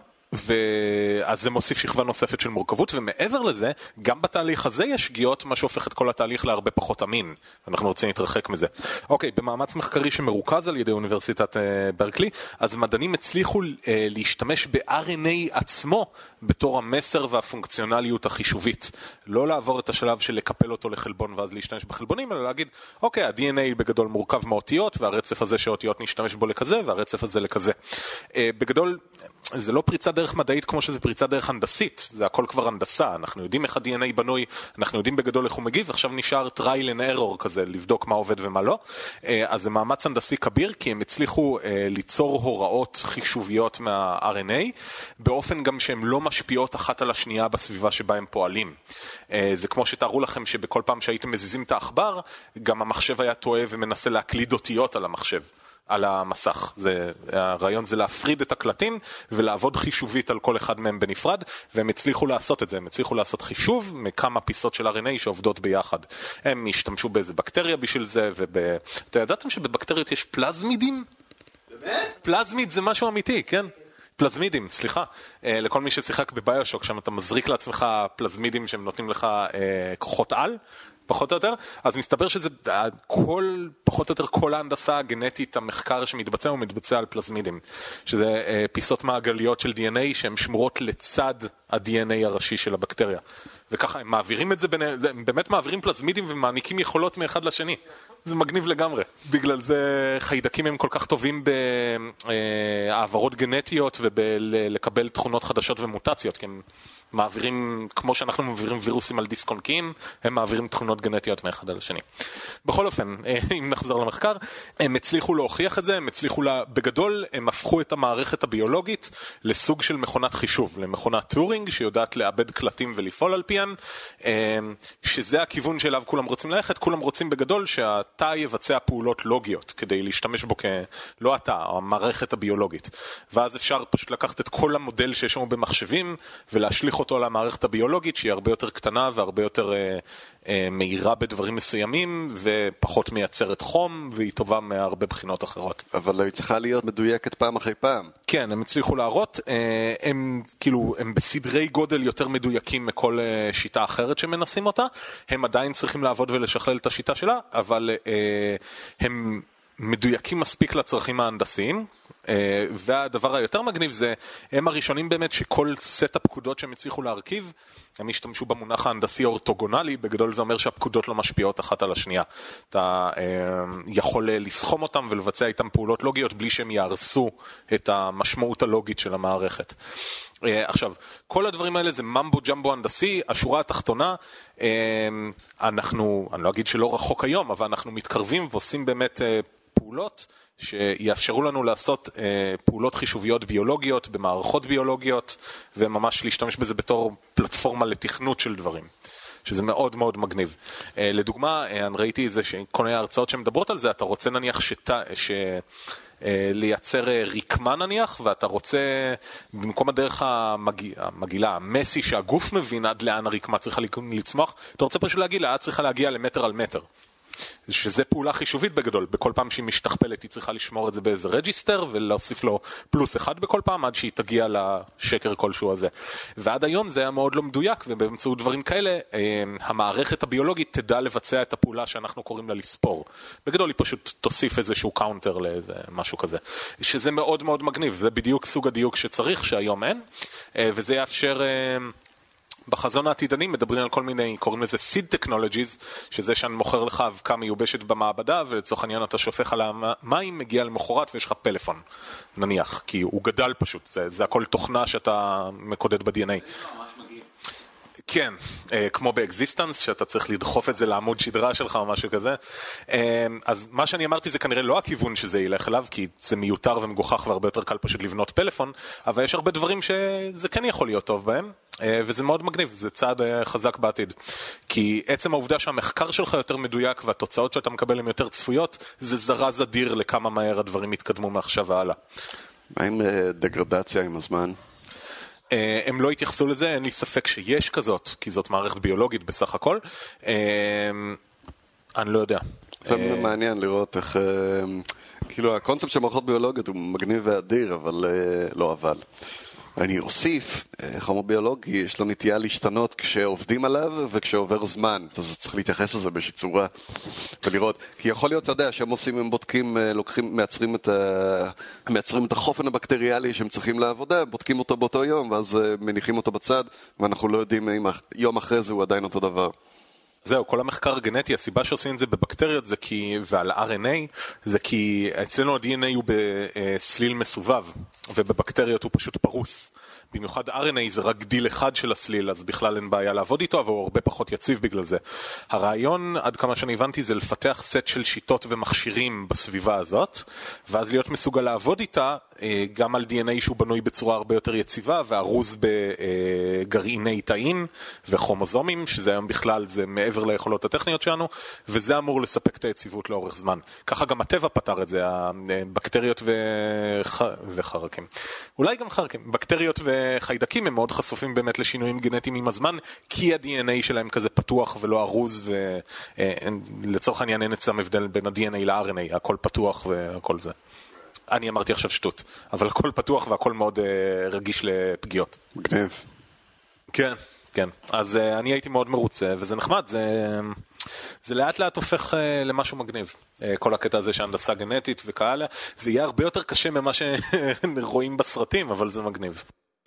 ואז זה מוסיף שכבה נוספת של מורכבות, ומעבר לזה, גם בתהליך הזה יש שגיאות, מה שהופך את כל התהליך להרבה פחות אמין. אנחנו רוצים להתרחק מזה. אוקיי, במאמץ מחקרי שמרוכז על ידי אוניברסיטת ברקלי, אז מדענים הצליחו להשתמש ב-אר אן איי עצמו בתור המסר והפונקציונליות החישובית. לא לעבור את השלב של לקפל אותו לחלבון ואז להשתמש בחלבונים, אלא להגיד, אוקיי, ה-די אן איי בגדול מורכב מאותיות, והרצף הזה שאותיות נשתמש בו לכזה, והרצף הזה לכזה. בגדול, זה לא פריצה דרך מדעית כמו שזה פריצה דרך הנדסית, זה הכל כבר הנדסה, אנחנו יודעים איך ה-די אן איי בנוי, אנחנו יודעים בגדול איך הוא מגיב, עכשיו נשאר trial and error כזה, לבדוק מה עובד ומה לא, אז זה מאמץ הנדסי כביר, כי הם הצליחו ליצור הוראות חישוביות מה-אר אן איי, באופן גם שהן לא משפיעות אחת על השנייה בסביבה שבה הם פועלים. זה כמו שתארו לכם שבכל פעם שהייתם מזיזים את האחבר, גם המחשב היה טועה ומנסה להקליד אותיות על המחשב. על המסך. זה, הרעיון זה להפריד את הקלטים ולעבוד חישובית על כל אחד מהם בנפרד, והם הצליחו לעשות את זה. הם הצליחו לעשות חישוב מכמה פיסות של אר אן איי שעובדות ביחד. הם השתמשו באיזה בקטריה בשביל זה, וב... אתה ידעתם שבבקטריות יש פלזמידים? באמת? פלזמיד זה משהו אמיתי, כן? פלזמידים, סליחה. לכל מי ששיחק בביושוק, שם אתה מזריק לעצמך פלזמידים שהם נותנים לך כוחות על, פחות או יותר, אז מסתבר שזה כל, פחות או יותר כל ההנדסה הגנטית, המחקר שמתבצע הוא מתבצע על פלזמידים, שזה אה, פיסות מעגליות של די אן איי שהן שמורות לצד ה-די אן איי הראשי של הבקטריה. וככה הם מעבירים את זה, בין, הם באמת מעבירים פלזמידים ומעניקים יכולות מאחד לשני. זה מגניב לגמרי. בגלל זה חיידקים הם כל כך טובים בהעברות גנטיות ובלקבל תכונות חדשות ומוטציות, כי הם מעבירים, כמו שאנחנו מעבירים וירוסים על דיסק-און-קיים, הם מעבירים תכונות גנטיות מאחד על השני. בכל אופן, אם נחזור למחקר, הם הצליחו להוכיח את זה, הם הצליחו, לה, בגדול, הם הפכו את המערכת הביולוגית לסוג של מכונת חישוב, למכונת טורינג, שיודעת לאבד קלטים ולפעול על פיהם, שזה הכיוון שאליו כולם רוצים ללכת, כולם רוצים בגדול שהתא יבצע פעולות לוגיות, כדי להשתמש בו כלא התא, המערכת הביולוגית. ואז אפשר פשוט לקחת את כל המודל שיש לנו במחשבים, ולהשליך אותו למערכת הביולוגית, שהיא הרבה יותר קטנה והרבה יותר אה, אה, מהירה בדברים מסוימים, ופחות מייצרת חום, והיא טובה מהרבה בחינות אחרות. אבל היא צריכה להיות מדויקת פעם אחרי פעם. כן, הם הצליחו להראות, אה, הם כאילו, הם בסדרי גודל יותר מדויקים מכל אה, שיטה אחרת שמנסים אותה, הם עדיין צריכים לעבוד ולשכלל את השיטה שלה, אבל אה, הם מדויקים מספיק לצרכים ההנדסיים, והדבר היותר מגניב זה, הם הראשונים באמת שכל סט הפקודות שהם הצליחו להרכיב, הם השתמשו במונח ההנדסי אורתוגונלי, בגדול זה אומר שהפקודות לא משפיעות אחת על השנייה. אתה יכול לסכום אותם ולבצע איתם פעולות לוגיות בלי שהם יהרסו את המשמעות הלוגית של המערכת. עכשיו, כל הדברים האלה זה ממבו ג'מבו הנדסי, השורה התחתונה, אנחנו, אני לא אגיד שלא רחוק היום, אבל אנחנו מתקרבים ועושים באמת פעולות שיאפשרו לנו לעשות אה, פעולות חישוביות ביולוגיות במערכות ביולוגיות, וממש להשתמש בזה בתור פלטפורמה לתכנות של דברים, שזה מאוד מאוד מגניב. אה, לדוגמה, אה, אני ראיתי זה שכל מיני הרצאות שמדברות על זה, אתה רוצה נניח שתה, ש... לייצר רקמה נניח, ואתה רוצה, במקום הדרך המגילה, המגילה, המסי שהגוף מבין עד לאן הרקמה צריכה לצמוח, אתה רוצה פשוט להגיד לה, את צריכה להגיע למטר על מטר. שזה פעולה חישובית בגדול, בכל פעם שהיא משתכפלת היא צריכה לשמור את זה באיזה רג'יסטר ולהוסיף לו פלוס אחד בכל פעם עד שהיא תגיע לשקר כלשהו הזה. ועד היום זה היה מאוד לא מדויק, ובאמצעות דברים כאלה המערכת הביולוגית תדע לבצע את הפעולה שאנחנו קוראים לה לספור. בגדול היא פשוט תוסיף איזשהו קאונטר לאיזה משהו כזה, שזה מאוד מאוד מגניב, זה בדיוק סוג הדיוק שצריך שהיום אין, וזה יאפשר בחזון העתידני מדברים על כל מיני, קוראים לזה seed technologies, שזה שאני מוכר לך אבקה מיובשת במעבדה, ולצורך העניין אתה שופך על המים, מגיע למחרת ויש לך פלאפון, נניח, כי הוא גדל פשוט, זה, זה הכל תוכנה שאתה מקודד ב-די אן איי. כן, כמו באקזיסטנס, שאתה צריך לדחוף את זה לעמוד שדרה שלך או משהו כזה. אז מה שאני אמרתי זה כנראה לא הכיוון שזה ילך אליו, כי זה מיותר ומגוחך והרבה יותר קל פשוט לבנות פלאפון, אבל יש הרבה דברים שזה כן יכול להיות טוב בהם, וזה מאוד מגניב, זה צעד חזק בעתיד. כי עצם העובדה שהמחקר שלך יותר מדויק והתוצאות שאתה מקבל הן יותר צפויות, זה זרז אדיר לכמה מהר הדברים יתקדמו מעכשיו והלאה. מה עם דגרדציה עם הזמן? הם לא התייחסו לזה, אין לי ספק שיש כזאת, כי זאת מערכת ביולוגית בסך הכל. אני לא יודע. זה מעניין לראות איך, כאילו הקונספט של מערכות ביולוגיות הוא מגניב ואדיר, אבל לא אבל. אני אוסיף, חומר ביולוגי יש לו נטייה להשתנות כשעובדים עליו וכשעובר זמן, אז צריך להתייחס לזה באיזושהי צורה ולראות, כי יכול להיות, אתה יודע, שהם עושים, הם בודקים, לוקחים, מייצרים את, ה... מייצרים את החופן הבקטריאלי שהם צריכים לעבודה, בודקים אותו באותו יום ואז מניחים אותו בצד, ואנחנו לא יודעים אם יום אחרי זה הוא עדיין אותו דבר. זהו, כל המחקר הגנטי, הסיבה שעושים את זה בבקטריות זה כי, ועל אר אן איי, זה כי אצלנו ה-די אן איי הוא בסליל מסובב, ובבקטריות הוא פשוט פרוס. במיוחד אר אן איי זה רק גיל אחד של הסליל, אז בכלל אין בעיה לעבוד איתו, אבל הוא הרבה פחות יציב בגלל זה. הרעיון, עד כמה שאני הבנתי, זה לפתח סט של שיטות ומכשירים בסביבה הזאת, ואז להיות מסוגל לעבוד איתה, גם על די אן איי שהוא בנוי בצורה הרבה יותר יציבה, וארוז בגרעיני תאים וכרומוזומים, שזה היום בכלל, זה מעבר ליכולות הטכניות שלנו, וזה אמור לספק את היציבות לאורך זמן. ככה גם הטבע פתר את זה, הבקטריות וח... וחרקים. אולי גם חרקים. בקטריות וחיידקים הם מאוד חשופים באמת לשינויים גנטיים עם הזמן, כי ה-די אן איי שלהם כזה פתוח ולא ארוז, ולצורך העניין אין אצלם הבדל בין ה-די אן איי ל-אר אן איי, הכל פתוח והכל זה. אני אמרתי עכשיו שטות, אבל הכל פתוח והכל מאוד uh, רגיש לפגיעות. מגניב. כן, כן. אז uh, אני הייתי מאוד מרוצה, וזה נחמד, זה, זה לאט לאט הופך uh, למשהו מגניב. Uh, כל הקטע הזה שהנדסה גנטית וכאלה, זה יהיה הרבה יותר קשה ממה שרואים בסרטים, אבל זה מגניב.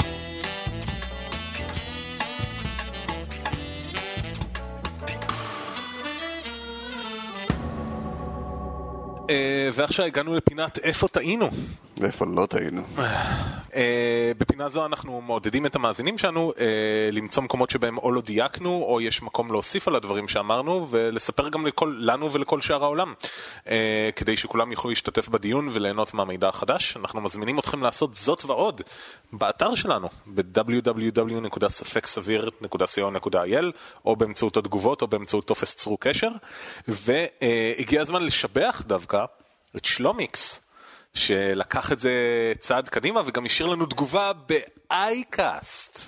ועכשיו הגענו לפינת איפה טעינו. ואיפה לא טעינו. בפינה זו אנחנו מעודדים את המאזינים שלנו למצוא מקומות שבהם או לא דייקנו, או יש מקום להוסיף על הדברים שאמרנו, ולספר גם לנו ולכל שאר העולם, כדי שכולם יוכלו להשתתף בדיון וליהנות מהמידע החדש. אנחנו מזמינים אתכם לעשות זאת ועוד באתר שלנו, ב-דאבליו דאבליו דאבליו נקודה ספק סביר נקודה סי או נקודה איי אל, או באמצעות התגובות, או באמצעות טופס צרו קשר. והגיע הזמן לשבח דווקא את שלומיקס, שלקח את זה צעד קדימה וגם השאיר לנו תגובה באייקאסט.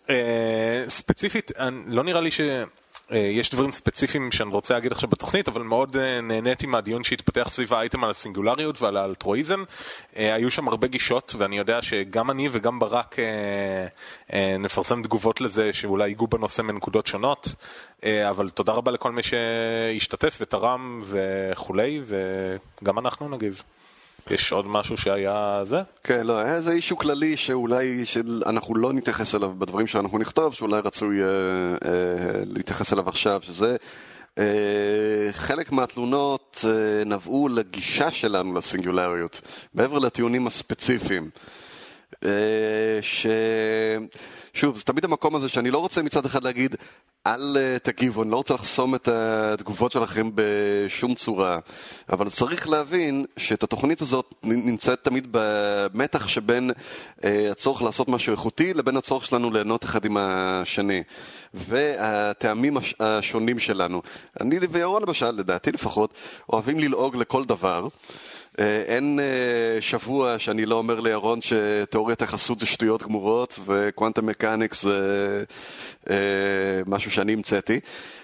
ספציפית, לא נראה לי שיש דברים ספציפיים שאני רוצה להגיד עכשיו בתוכנית, אבל מאוד נהניתי מהדיון שהתפתח סביב האייטם על הסינגולריות ועל האלטרואיזם. היו שם הרבה גישות, ואני יודע שגם אני וגם ברק נפרסם תגובות לזה שאולי ייגעו בנושא מנקודות שונות, אבל תודה רבה לכל מי שהשתתף ותרם וכולי, וגם אנחנו נגיב. יש עוד משהו שהיה זה? כן, לא, היה איזה אישו כללי שאולי אנחנו לא נתייחס אליו בדברים שאנחנו נכתוב, שאולי רצוי אה, אה, להתייחס אליו עכשיו, שזה אה, חלק מהתלונות אה, נבעו לגישה שלנו לסינגולריות, מעבר לטיעונים הספציפיים. אה, ש... שוב, זה תמיד המקום הזה שאני לא רוצה מצד אחד להגיד אל תגיבו, אני לא רוצה לחסום את התגובות שלכם בשום צורה, אבל צריך להבין שאת התוכנית הזאת נמצאת תמיד במתח שבין הצורך לעשות משהו איכותי לבין הצורך שלנו ליהנות אחד עם השני והטעמים השונים שלנו. אני וירון למשל, לדעתי לפחות, אוהבים ללעוג לכל דבר. אין שבוע שאני לא אומר לירון שתיאוריית היחסות זה שטויות גמורות וקוונטם מקניקס זה משהו שאני המצאתי.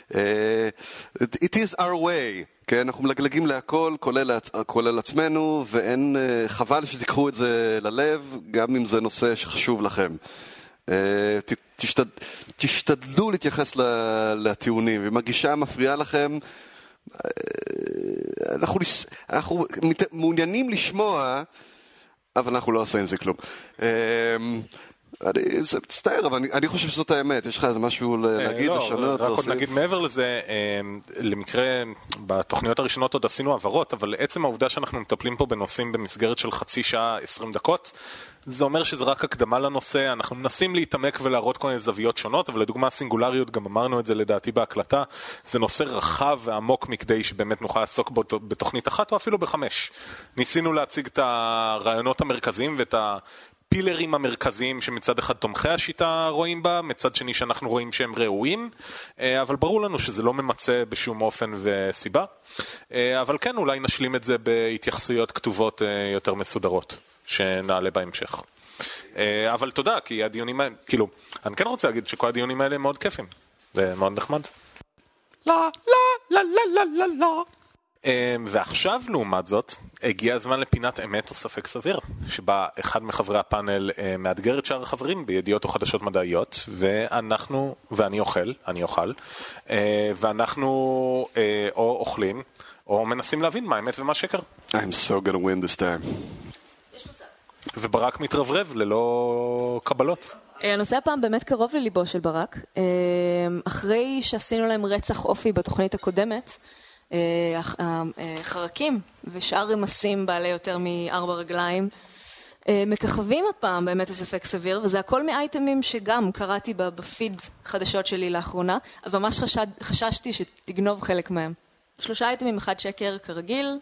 It is our way, כן? אנחנו מלגלגים להכל, כולל, כולל עצמנו, ואין חבל שתיקחו את זה ללב, גם אם זה נושא שחשוב לכם. תשתד, תשתדלו להתייחס לטיעונים, ואם הגישה מפריעה לכם, אנחנו, אנחנו מעוניינים לשמוע, אבל אנחנו לא עושים עם זה כלום. אני, זה מצטער, אבל אני, אני חושב שזאת האמת. יש לך איזה משהו להגיד, לא, לשנות, רק עוד נגיד מעבר לזה, למקרה, בתוכניות הראשונות עוד עשינו עברות, אבל עצם העובדה שאנחנו מטפלים פה בנושאים במסגרת של חצי שעה, עשרים דקות, זה אומר שזה רק הקדמה לנושא. אנחנו מנסים להתעמק ולהראות כל מיני זוויות שונות, אבל לדוגמה סינגולריות, גם אמרנו את זה לדעתי בהקלטה, זה נושא רחב ועמוק מכדי שבאמת נוכל לעסוק בו בתוכנית אחת או אפילו בחמש. ניסינו להציג את הרעיונות המרכזיים ואת ה... פילרים המרכזיים שמצד אחד תומכי השיטה רואים בה, מצד שני שאנחנו רואים שהם ראויים, אבל ברור לנו שזה לא ממצא בשום אופן וסיבה. אבל כן, אולי נשלים את זה בהתייחסויות כתובות יותר מסודרות, שנעלה בהמשך. אבל תודה, כי הדיונים האלה, כאילו, אני כן רוצה להגיד שכל הדיונים האלה הם מאוד כיפים. זה מאוד נחמד. לא, לא, לא, לא, לא, לא. ועכשיו, לעומת זאת, הגיע הזמן לפינת אמת או ספק סביר, שבה אחד מחברי הפאנל מאתגר את שאר החברים בידיעות או חדשות מדעיות, ואנחנו, ואני אוכל, אני אוכל, ואנחנו או אוכלים, או מנסים להבין מה אמת ומה שקר. I'm so gonna win this time. וברק מתרברב ללא קבלות. הנושא הפעם באמת קרוב לליבו של ברק. אחרי שעשינו להם רצח אופי בתוכנית הקודמת, החרקים ושאר רמסים בעלי יותר מארבע רגליים מככבים הפעם באמת הספק סביר, וזה הכל מאייטמים שגם קראתי בפיד חדשות שלי לאחרונה, אז ממש חשד, חששתי שתגנוב חלק מהם. שלושה אייטמים, אחד שקר כרגיל.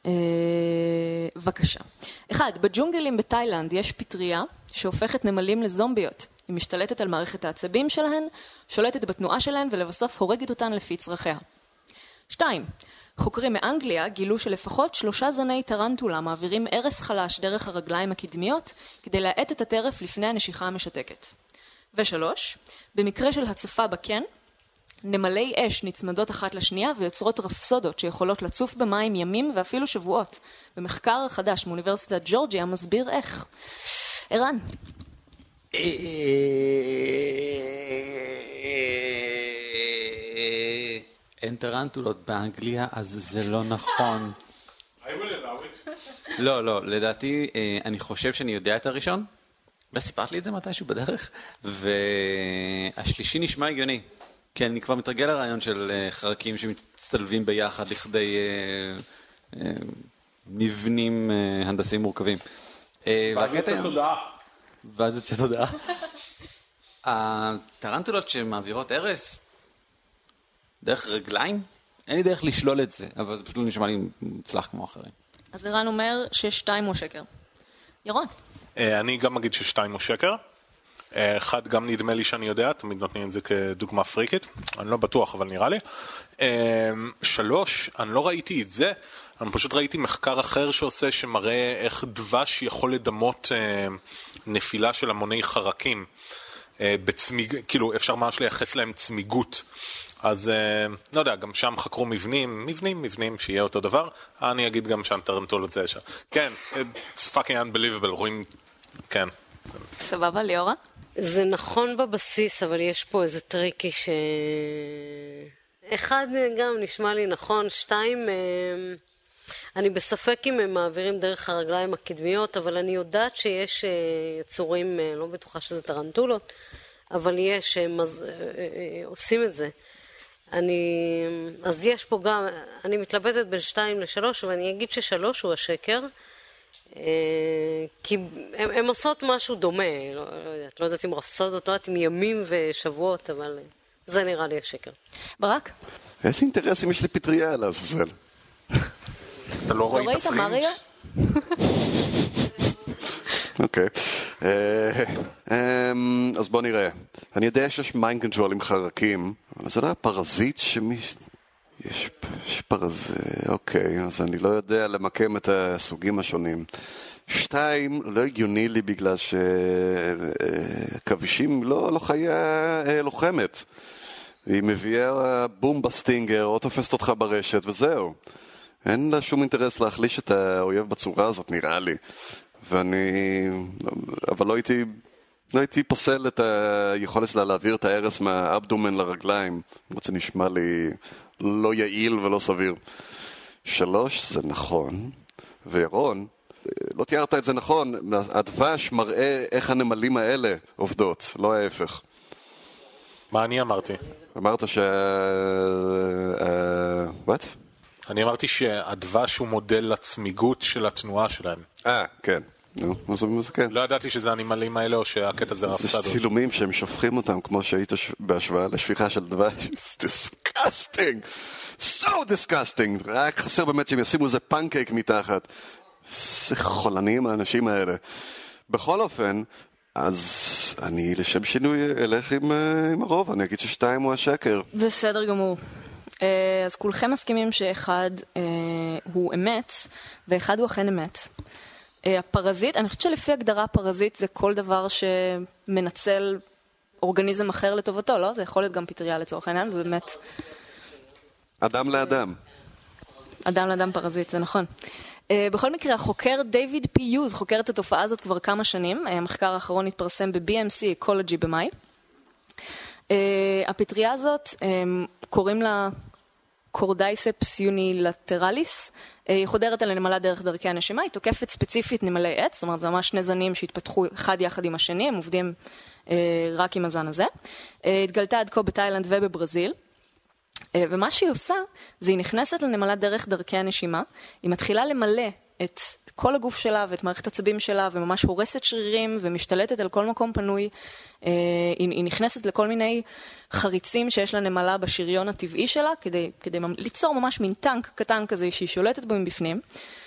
בבקשה. אחד, בג'ונגלים בתאילנד יש פטריה שהופכת נמלים לזומביות. היא משתלטת על מערכת העצבים שלהן, שולטת בתנועה שלהן ולבסוף הורגת אותן לפי צרכיה. שתיים, חוקרים מאנגליה גילו שלפחות שלושה זני טרנטולה מעבירים ערס חלש דרך הרגליים הקדמיות כדי להאט את הטרף לפני הנשיכה המשתקת. ושלוש, במקרה של הצפה בקן, נמלי אש נצמדות אחת לשנייה ויוצרות רפסודות שיכולות לצוף במים ימים ואפילו שבועות. במחקר חדש מאוניברסיטת ג'ורג'יה מסביר איך. ערן. אין טרנטולות באנגליה, אז זה לא נכון. I will allow it. לא, לא, לדעתי, אני חושב שאני יודע את הראשון, וסיפרת לי את זה מתישהו בדרך, והשלישי נשמע הגיוני. כי אני כבר מתרגל לרעיון של חרקים שמצטלבים ביחד לכדי מבנים הנדסיים מורכבים. ואז יוצא תודעה. ואז יוצא תודעה. הטרנטולות שמעבירות ערס, דרך רגליים, אין לי דרך לשלול את זה, אבל זה פשוט לא נשמע לי מוצלח כמו אחרים. אז ערן אומר ששתיים הוא שקר. ירון. אני גם אגיד ששתיים הוא שקר. אחד, גם נדמה לי שאני יודע, תמיד נותנים את זה כדוגמה פריקית, אני לא בטוח, אבל נראה לי. שלוש, אני לא ראיתי את זה, אני פשוט ראיתי מחקר אחר שעושה, שמראה איך דבש יכול לדמות נפילה של המוני חרקים. בצמיג, כאילו אפשר ממש לייחס להם צמיגות. אז לא יודע, גם שם חקרו מבנים, מבנים, מבנים, שיהיה אותו דבר. אני אגיד גם שם טרנטולות זה ישר. כן, it's fucking unbelievable, רואים, כן. סבבה, ליאורה? זה נכון בבסיס, אבל יש פה איזה טריקי ש... אחד גם נשמע לי נכון, שתיים, אני בספק אם הם מעבירים דרך הרגליים הקדמיות, אבל אני יודעת שיש יצורים, לא בטוחה שזה טרנטולות, אבל יש, הם עושים את זה. אני, אז יש פה גם, אני מתלבטת בין שתיים לשלוש, ואני אגיד ששלוש הוא השקר, כי הם, הם עושות משהו דומה, לא, לא יודעת, לא יודעת אם רפסודות, לא יודעת אם ימים ושבועות, אבל זה נראה לי השקר. ברק? איזה אינטרסים יש לפטריה לעזאזל? אתה לא רואה את הפרינג'? אוקיי. אז בוא נראה. אני יודע שיש מיינד קונטרול עם חרקים, אבל זה לא הפרזיט שמי... יש פרזיט... אוקיי, אז אני לא יודע למקם את הסוגים השונים. שתיים, לא הגיוני לי בגלל שכבישים לא חיה לוחמת. היא מביאה בום בסטינגר, או תופסת אותך ברשת, וזהו. אין לה שום אינטרס להחליש את האויב בצורה הזאת, נראה לי. ואני... אבל לא הייתי... לא הייתי פוסל את היכולת שלה להעביר את הארס מהאבדומן לרגליים. למרות שנשמע לי לא יעיל ולא סביר. שלוש, זה נכון. וירון, לא תיארת את זה נכון. הדבש מראה איך הנמלים האלה עובדות, לא ההפך. מה אני אמרתי? אמרת ש... what? אני אמרתי שהדבש הוא מודל לצמיגות של התנועה שלהם. אה, כן. נו, אז כן. לא ידעתי שזה הנמלים האלה או שהקטע זה רפסדות. זה צילומים שהם שופכים אותם כמו שהיית בהשוואה לשפיכה של דבש. It's disgusting! So disgusting! רק חסר באמת שהם ישימו איזה פנקייק מתחת. זה חולניים האנשים האלה. בכל אופן, אז אני לשם שינוי אלך עם, עם הרוב, אני אגיד ששתיים הוא השקר. בסדר גמור. אז כולכם מסכימים שאחד הוא אמת, ואחד הוא אכן אמת. הפרזיט, אני חושבת שלפי הגדרה פרזיט זה כל דבר שמנצל אורגניזם אחר לטובתו, לא? זה יכול להיות גם פטריה לצורך העניין, ובאמת... אדם לאדם. אדם לאדם פרזיט, זה נכון. בכל מקרה, החוקר דיוויד פי יוז חוקר את התופעה הזאת כבר כמה שנים. המחקר האחרון התפרסם ב-בי אם סי Ecology במאי. הפטריה הזאת, קוראים לה קורדייספס יונילטרליס, היא חודרת על הנמלה דרך דרכי הנשימה, היא תוקפת ספציפית נמלי עץ, זאת אומרת, זה ממש שני זנים שהתפתחו אחד יחד עם השני, הם עובדים רק עם הזן הזה. התגלתה עד כה בתאילנד ובברזיל, ומה שהיא עושה, זה היא נכנסת לנמלה דרך דרכי הנשימה, היא מתחילה למלא את כל הגוף שלה ואת מערכת עצבים שלה, וממש הורסת שרירים ומשתלטת על כל מקום פנוי. היא, היא נכנסת לכל מיני חריצים שיש לנמלה בשריון הטבעי שלה, כדי, כדי ליצור ממש מין טנק קטן כזה שהיא שולטת בו מבפנים.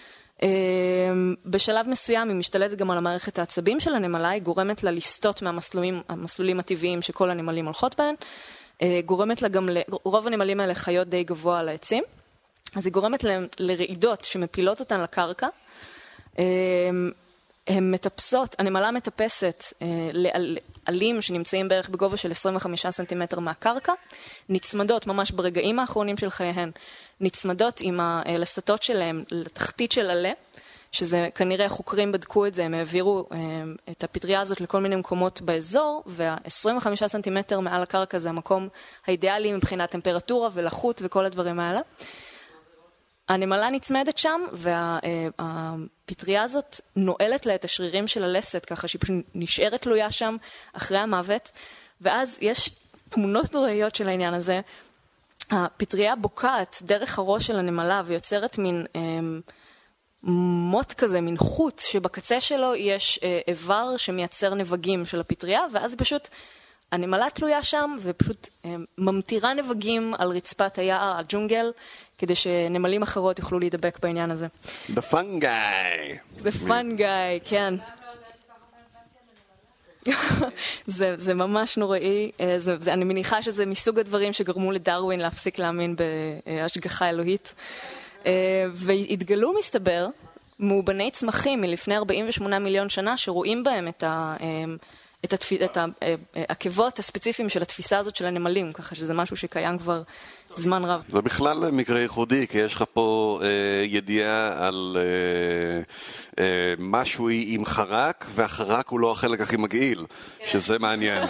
בשלב מסוים היא משתלטת גם על המערכת העצבים של הנמלה, היא גורמת לה לסטות מהמסלולים המסלולים הטבעיים שכל הנמלים הולכות בהן, גורמת לה גם, רוב הנמלים האלה חיות די גבוה על העצים, אז היא גורמת להם לרעידות שמפילות אותן לקרקע. הן מטפסות, הנמלה מטפסת לעלים שנמצאים בערך בגובה של עשרים וחמישה סנטימטר מהקרקע, נצמדות ממש ברגעים האחרונים של חייהן, נצמדות עם הלסתות שלהם לתחתית של עלה, שזה כנראה החוקרים בדקו את זה, הם העבירו את הפטריה הזאת לכל מיני מקומות באזור, וה-עשרים וחמישה סנטימטר מעל הקרקע זה המקום האידיאלי מבחינת טמפרטורה ולחות וכל הדברים האלה. הנמלה נצמדת שם, והפטריה הזאת נועלת לה את השרירים של הלסת, ככה שהיא פשוט נשארת תלויה שם אחרי המוות, ואז יש תמונות נוראיות של העניין הזה. הפטריה בוקעת דרך הראש של הנמלה, ויוצרת מין מוט כזה, מין חוט, שבקצה שלו יש איבר שמייצר נבגים של הפטריה, ואז פשוט הנמלה תלויה שם, ופשוט ממטירה נבגים על רצפת היער, הג'ונגל, כדי שנמלים אחרות יוכלו להידבק בעניין הזה. The fun guy. The fun guy, כן. זה, זה ממש נוראי. זה, זה, אני מניחה שזה מסוג הדברים שגרמו לדרווין להפסיק להאמין בהשגחה אלוהית. והתגלו, מסתבר, מאובני צמחים מלפני ארבעים ושמונה מיליון שנה, שרואים בהם את את, התפ... את העקבות הספציפיים של התפיסה הזאת של הנמלים, ככה שזה משהו שקיים כבר זמן רב. זה בכלל מקרה ייחודי, כי יש לך פה אה, ידיעה על אה, אה, משהו עם חרק, והחרק הוא לא החלק הכי מגעיל, שזה מעניין.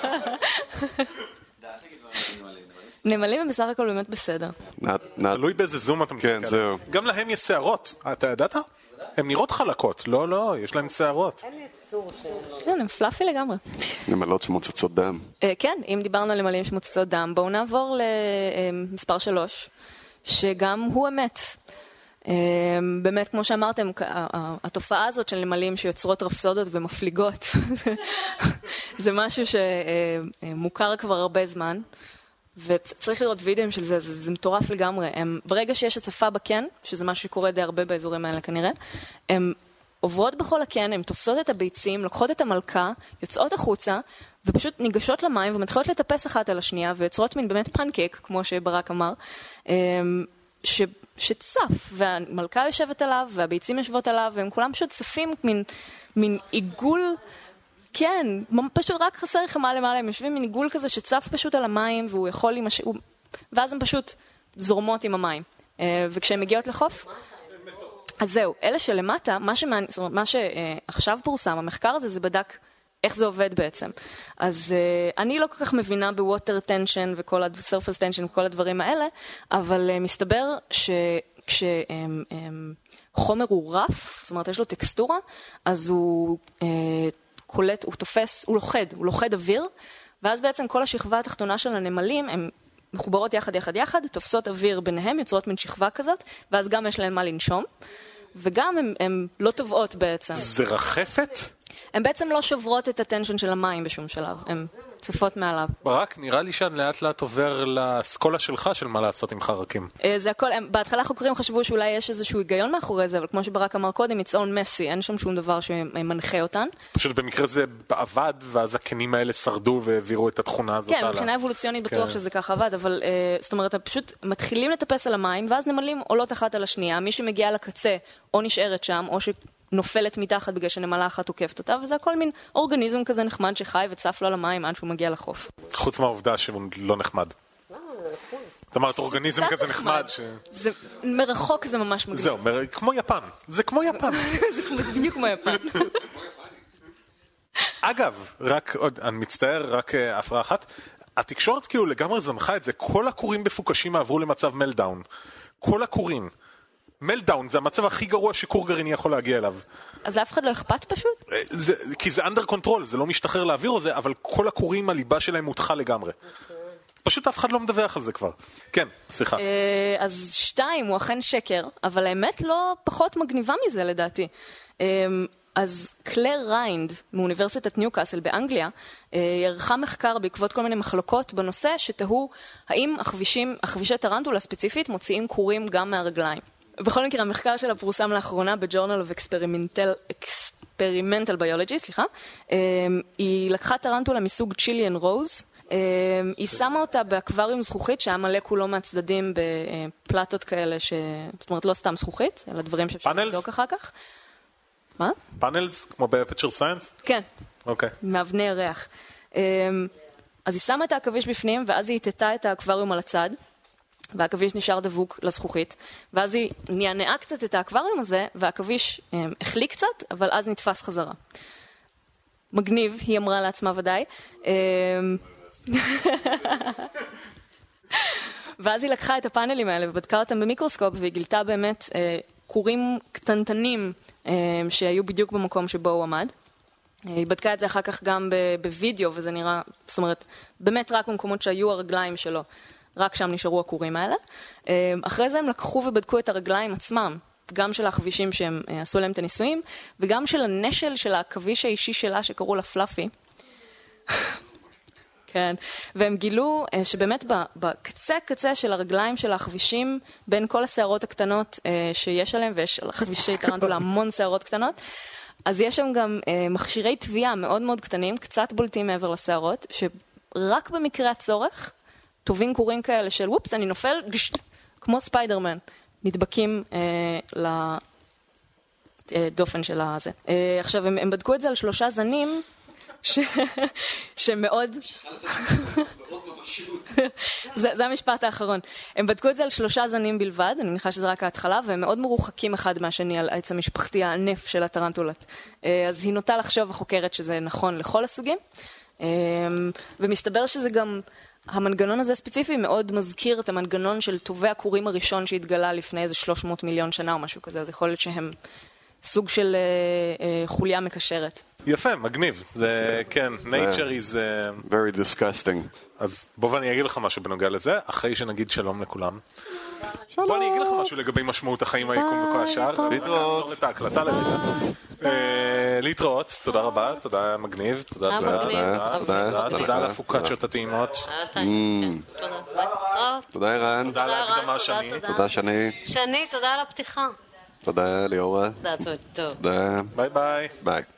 נמלים הם בסך הכל באמת בסדר. תלוי באיזה זום אתה מסתכל. כן, זהו. גם להם יש שערות, אתה ידעת? הן נראות חלקות, לא, לא, יש להם שערות. אין יצור של... כן, הם פלאפי לגמרי. נמלות שמוצצות דם. כן, אם דיברנו על נמלים שמוצצות דם, בואו נעבור למספר שלוש, שגם הוא אמת. באמת, כמו שאמרתם, התופעה הזאת של נמלים שיוצרות רפסודות ומפליגות, זה משהו שמוכר כבר הרבה זמן. וצריך לראות וידאוים של זה, זה, זה מטורף לגמרי. הם, ברגע שיש הצפה בקן, שזה משהו שקורה די הרבה באזורים האלה כנראה, הם עוברות בכל הקן, הם תופסות את הביצים, לוקחות את המלכה, יוצאות החוצה, ופשוט ניגשות למים ומתחילות לטפס אחת על השנייה, ויוצרות מין באמת פנקייק, כמו שברק אמר, ש, שצף, והמלכה יושבת עליו, והביצים יושבות עליו, והם כולם פשוט צפים מין, מין עיגול, כן, פשוט רק חסר חמה למעלה, הם יושבים מניגול כזה שצף פשוט על המים, והוא יכול עם השאוב, ואז הם פשוט זורמות עם המים. וכשהן מגיעות לחוף, אז זהו, אלה שלמטה, מה, שמעני, זאת אומרת, מה שעכשיו פורסם, המחקר הזה, זה בדק איך זה עובד בעצם. אז אני לא כל כך מבינה בווטר טנשן וכל ה-surface tension וכל הדברים האלה, אבל מסתבר שכשחומר הוא רף, זאת אומרת, יש לו טקסטורה, אז הוא... קולט, הוא תופס, הוא לוחד, הוא לוחד אוויר, ואז בעצם כל השכבה התחתונה של הנמלים, הן מחוברות יחד יחד יחד, תופסות אוויר ביניהם, יוצרות מן שכבה כזאת, ואז גם יש להן מה לנשום, וגם הן לא טובעות בעצם. זה רחפת? הן בעצם לא שוברות את הטנשן של המים בשום שלב, הן צפות מעליו. ברק, נראה לי שאני לאט לאט עובר לסקולה שלך של מה לעשות עם חרקים. זה הכל, בהתחלה חוקרים חשבו שאולי יש איזשהו היגיון מאחורי זה, אבל כמו שברק אמר קודם, it's all messy, אין שם שום דבר שמנחה אותן. פשוט במקרה זה עבד, ואז הקנים האלה שרדו והעבירו את התכונה הזאת. כן, מבחינה אבולוציונית בטוח שזה ככה עבד, אבל זאת אומרת, פשוט מתחילים לטפס על המים, ואז נמלים עולות אחת על השנייה, מי שמגיע לקצה או נשארת שם, או נופלת מתחת בגלל שנמלה אחת עוקפת אותה, וזה הכל מין אורגניזם כזה נחמד שחי וצף לו על המים עד שהוא מגיע לחוף. חוץ מהעובדה שהוא לא נחמד. זאת אומרת, אורגניזם כזה נחמד. מרחוק זה ממש מגניב. זהו, כמו יפן. זה כמו יפן. זה בדיוק כמו יפן. אגב, רק עוד, אני מצטער, רק הפרעה אחת. התקשורת כאילו לגמרי זנחה את זה. כל הקורים בפוקושימה עברו למצב מלדאון. כל הקורים. מלדאון זה המצב הכי גרוע שקור גרעיני יכול להגיע אליו. אז לאף אחד לא אכפת פשוט? זה, כי זה under control, זה לא משתחרר לאוויר או זה, אבל כל הקורים, הליבה שלהם מותחה לגמרי. פשוט אף אחד לא מדווח על זה כבר. כן, סליחה. אז שתיים, הוא אכן שקר, אבל האמת לא פחות מגניבה מזה לדעתי. אז קלר ריינד מאוניברסיטת ניוקאסל באנגליה ערכה מחקר בעקבות כל מיני מחלוקות בנושא שתהו האם החבישים, החבישי טרנטולה ספציפית מוציאים קורים גם מהרגליים. בכל מקרה, המחקר שלה פורסם לאחרונה ב-Journal of Experimental, Experimental Biology, סליחה. היא לקחה טרנטולה מסוג צ'יליאן רוז, היא שמה אותה באקווריום זכוכית שהיה מלא כולו מהצדדים בפלטות כאלה, ש... זאת אומרת לא סתם זכוכית, אלא דברים שאפשר לבדוק אחר כך. מה? פאנלס, כמו ב-Aperture Science? כן. אוקיי. מאבני ירח. אז היא שמה את העכביש בפנים, ואז היא התתה את האקווריום על הצד, והעכביש נשאר דבוק לזכוכית, ואז היא נענעה קצת את האקווריום הזה, והעכביש החליק קצת, אבל אז נתפס חזרה. מגניב, היא אמרה לעצמה ודאי. ואז היא לקחה את הפאנלים האלה ובדקה אותם במיקרוסקופ, והיא גילתה באמת קורים קטנטנים שהיו בדיוק במקום שבו הוא עמד. היא בדקה את זה אחר כך גם בווידאו, וזה נראה, זאת אומרת, באמת רק במקומות שהיו הרגליים שלו, רק שם נשארו הקורים האלה. אחרי זה הם לקחו ובדקו את הרגליים עצמם, גם של החבישים שהם עשו להם את הניסויים, וגם של הנשל של העכביש האישי שלה שקראו לה פלאפי. כן, והם גילו שבאמת בקצה קצה של הרגליים של החבישים, בין כל השערות הקטנות שיש עליהם, ויש על החבישי טרנטולה המון שערות קטנות, אז יש שם גם מכשירי תביעה מאוד מאוד קטנים, קצת בולטים מעבר לשערות, שרק במקרה הצורך, טובים קורים כאלה של וופס, אני נופל, גשט, כמו ספיידרמן, נדבקים אה, לדופן של הזה. אה, עכשיו, הם, הם בדקו את זה על שלושה זנים, ש... שמאוד... זה, זה המשפט האחרון. הם בדקו את זה על שלושה זנים בלבד, אני מניחה שזה רק ההתחלה, והם מאוד מרוחקים אחד מהשני על העץ המשפחתי הענף של הטרנטולות. אז היא נוטה לחשוב החוקרת שזה נכון לכל הסוגים, ומסתבר שזה גם... המנגנון הזה ספציפי מאוד מזכיר את המנגנון של טובי הכורים הראשון שהתגלה לפני איזה שלוש מאות מיליון שנה או משהו כזה, אז יכול להיות שהם סוג של אה, אה, חוליה מקשרת. יפה, מגניב. זה, כן, nature is... Uh... very disgusting. אז בוא ואני אגיד לך משהו בנוגע לזה, אחרי שנגיד שלום לכולם. שלום. בוא אני אגיד לך משהו לגבי משמעות החיים, היקום וכל השאר. להתראות. את ההקלטה לרגע. להתראות, תודה רבה, תודה מגניב, תודה, תודה, תודה על הפוקצ'ות הטעימות. תודה ערן. תודה על ההקדמה שני. תודה שני. שני, תודה על הפתיחה. תודה ליאורה. תודה, טוב. תודה. ביי ביי. ביי.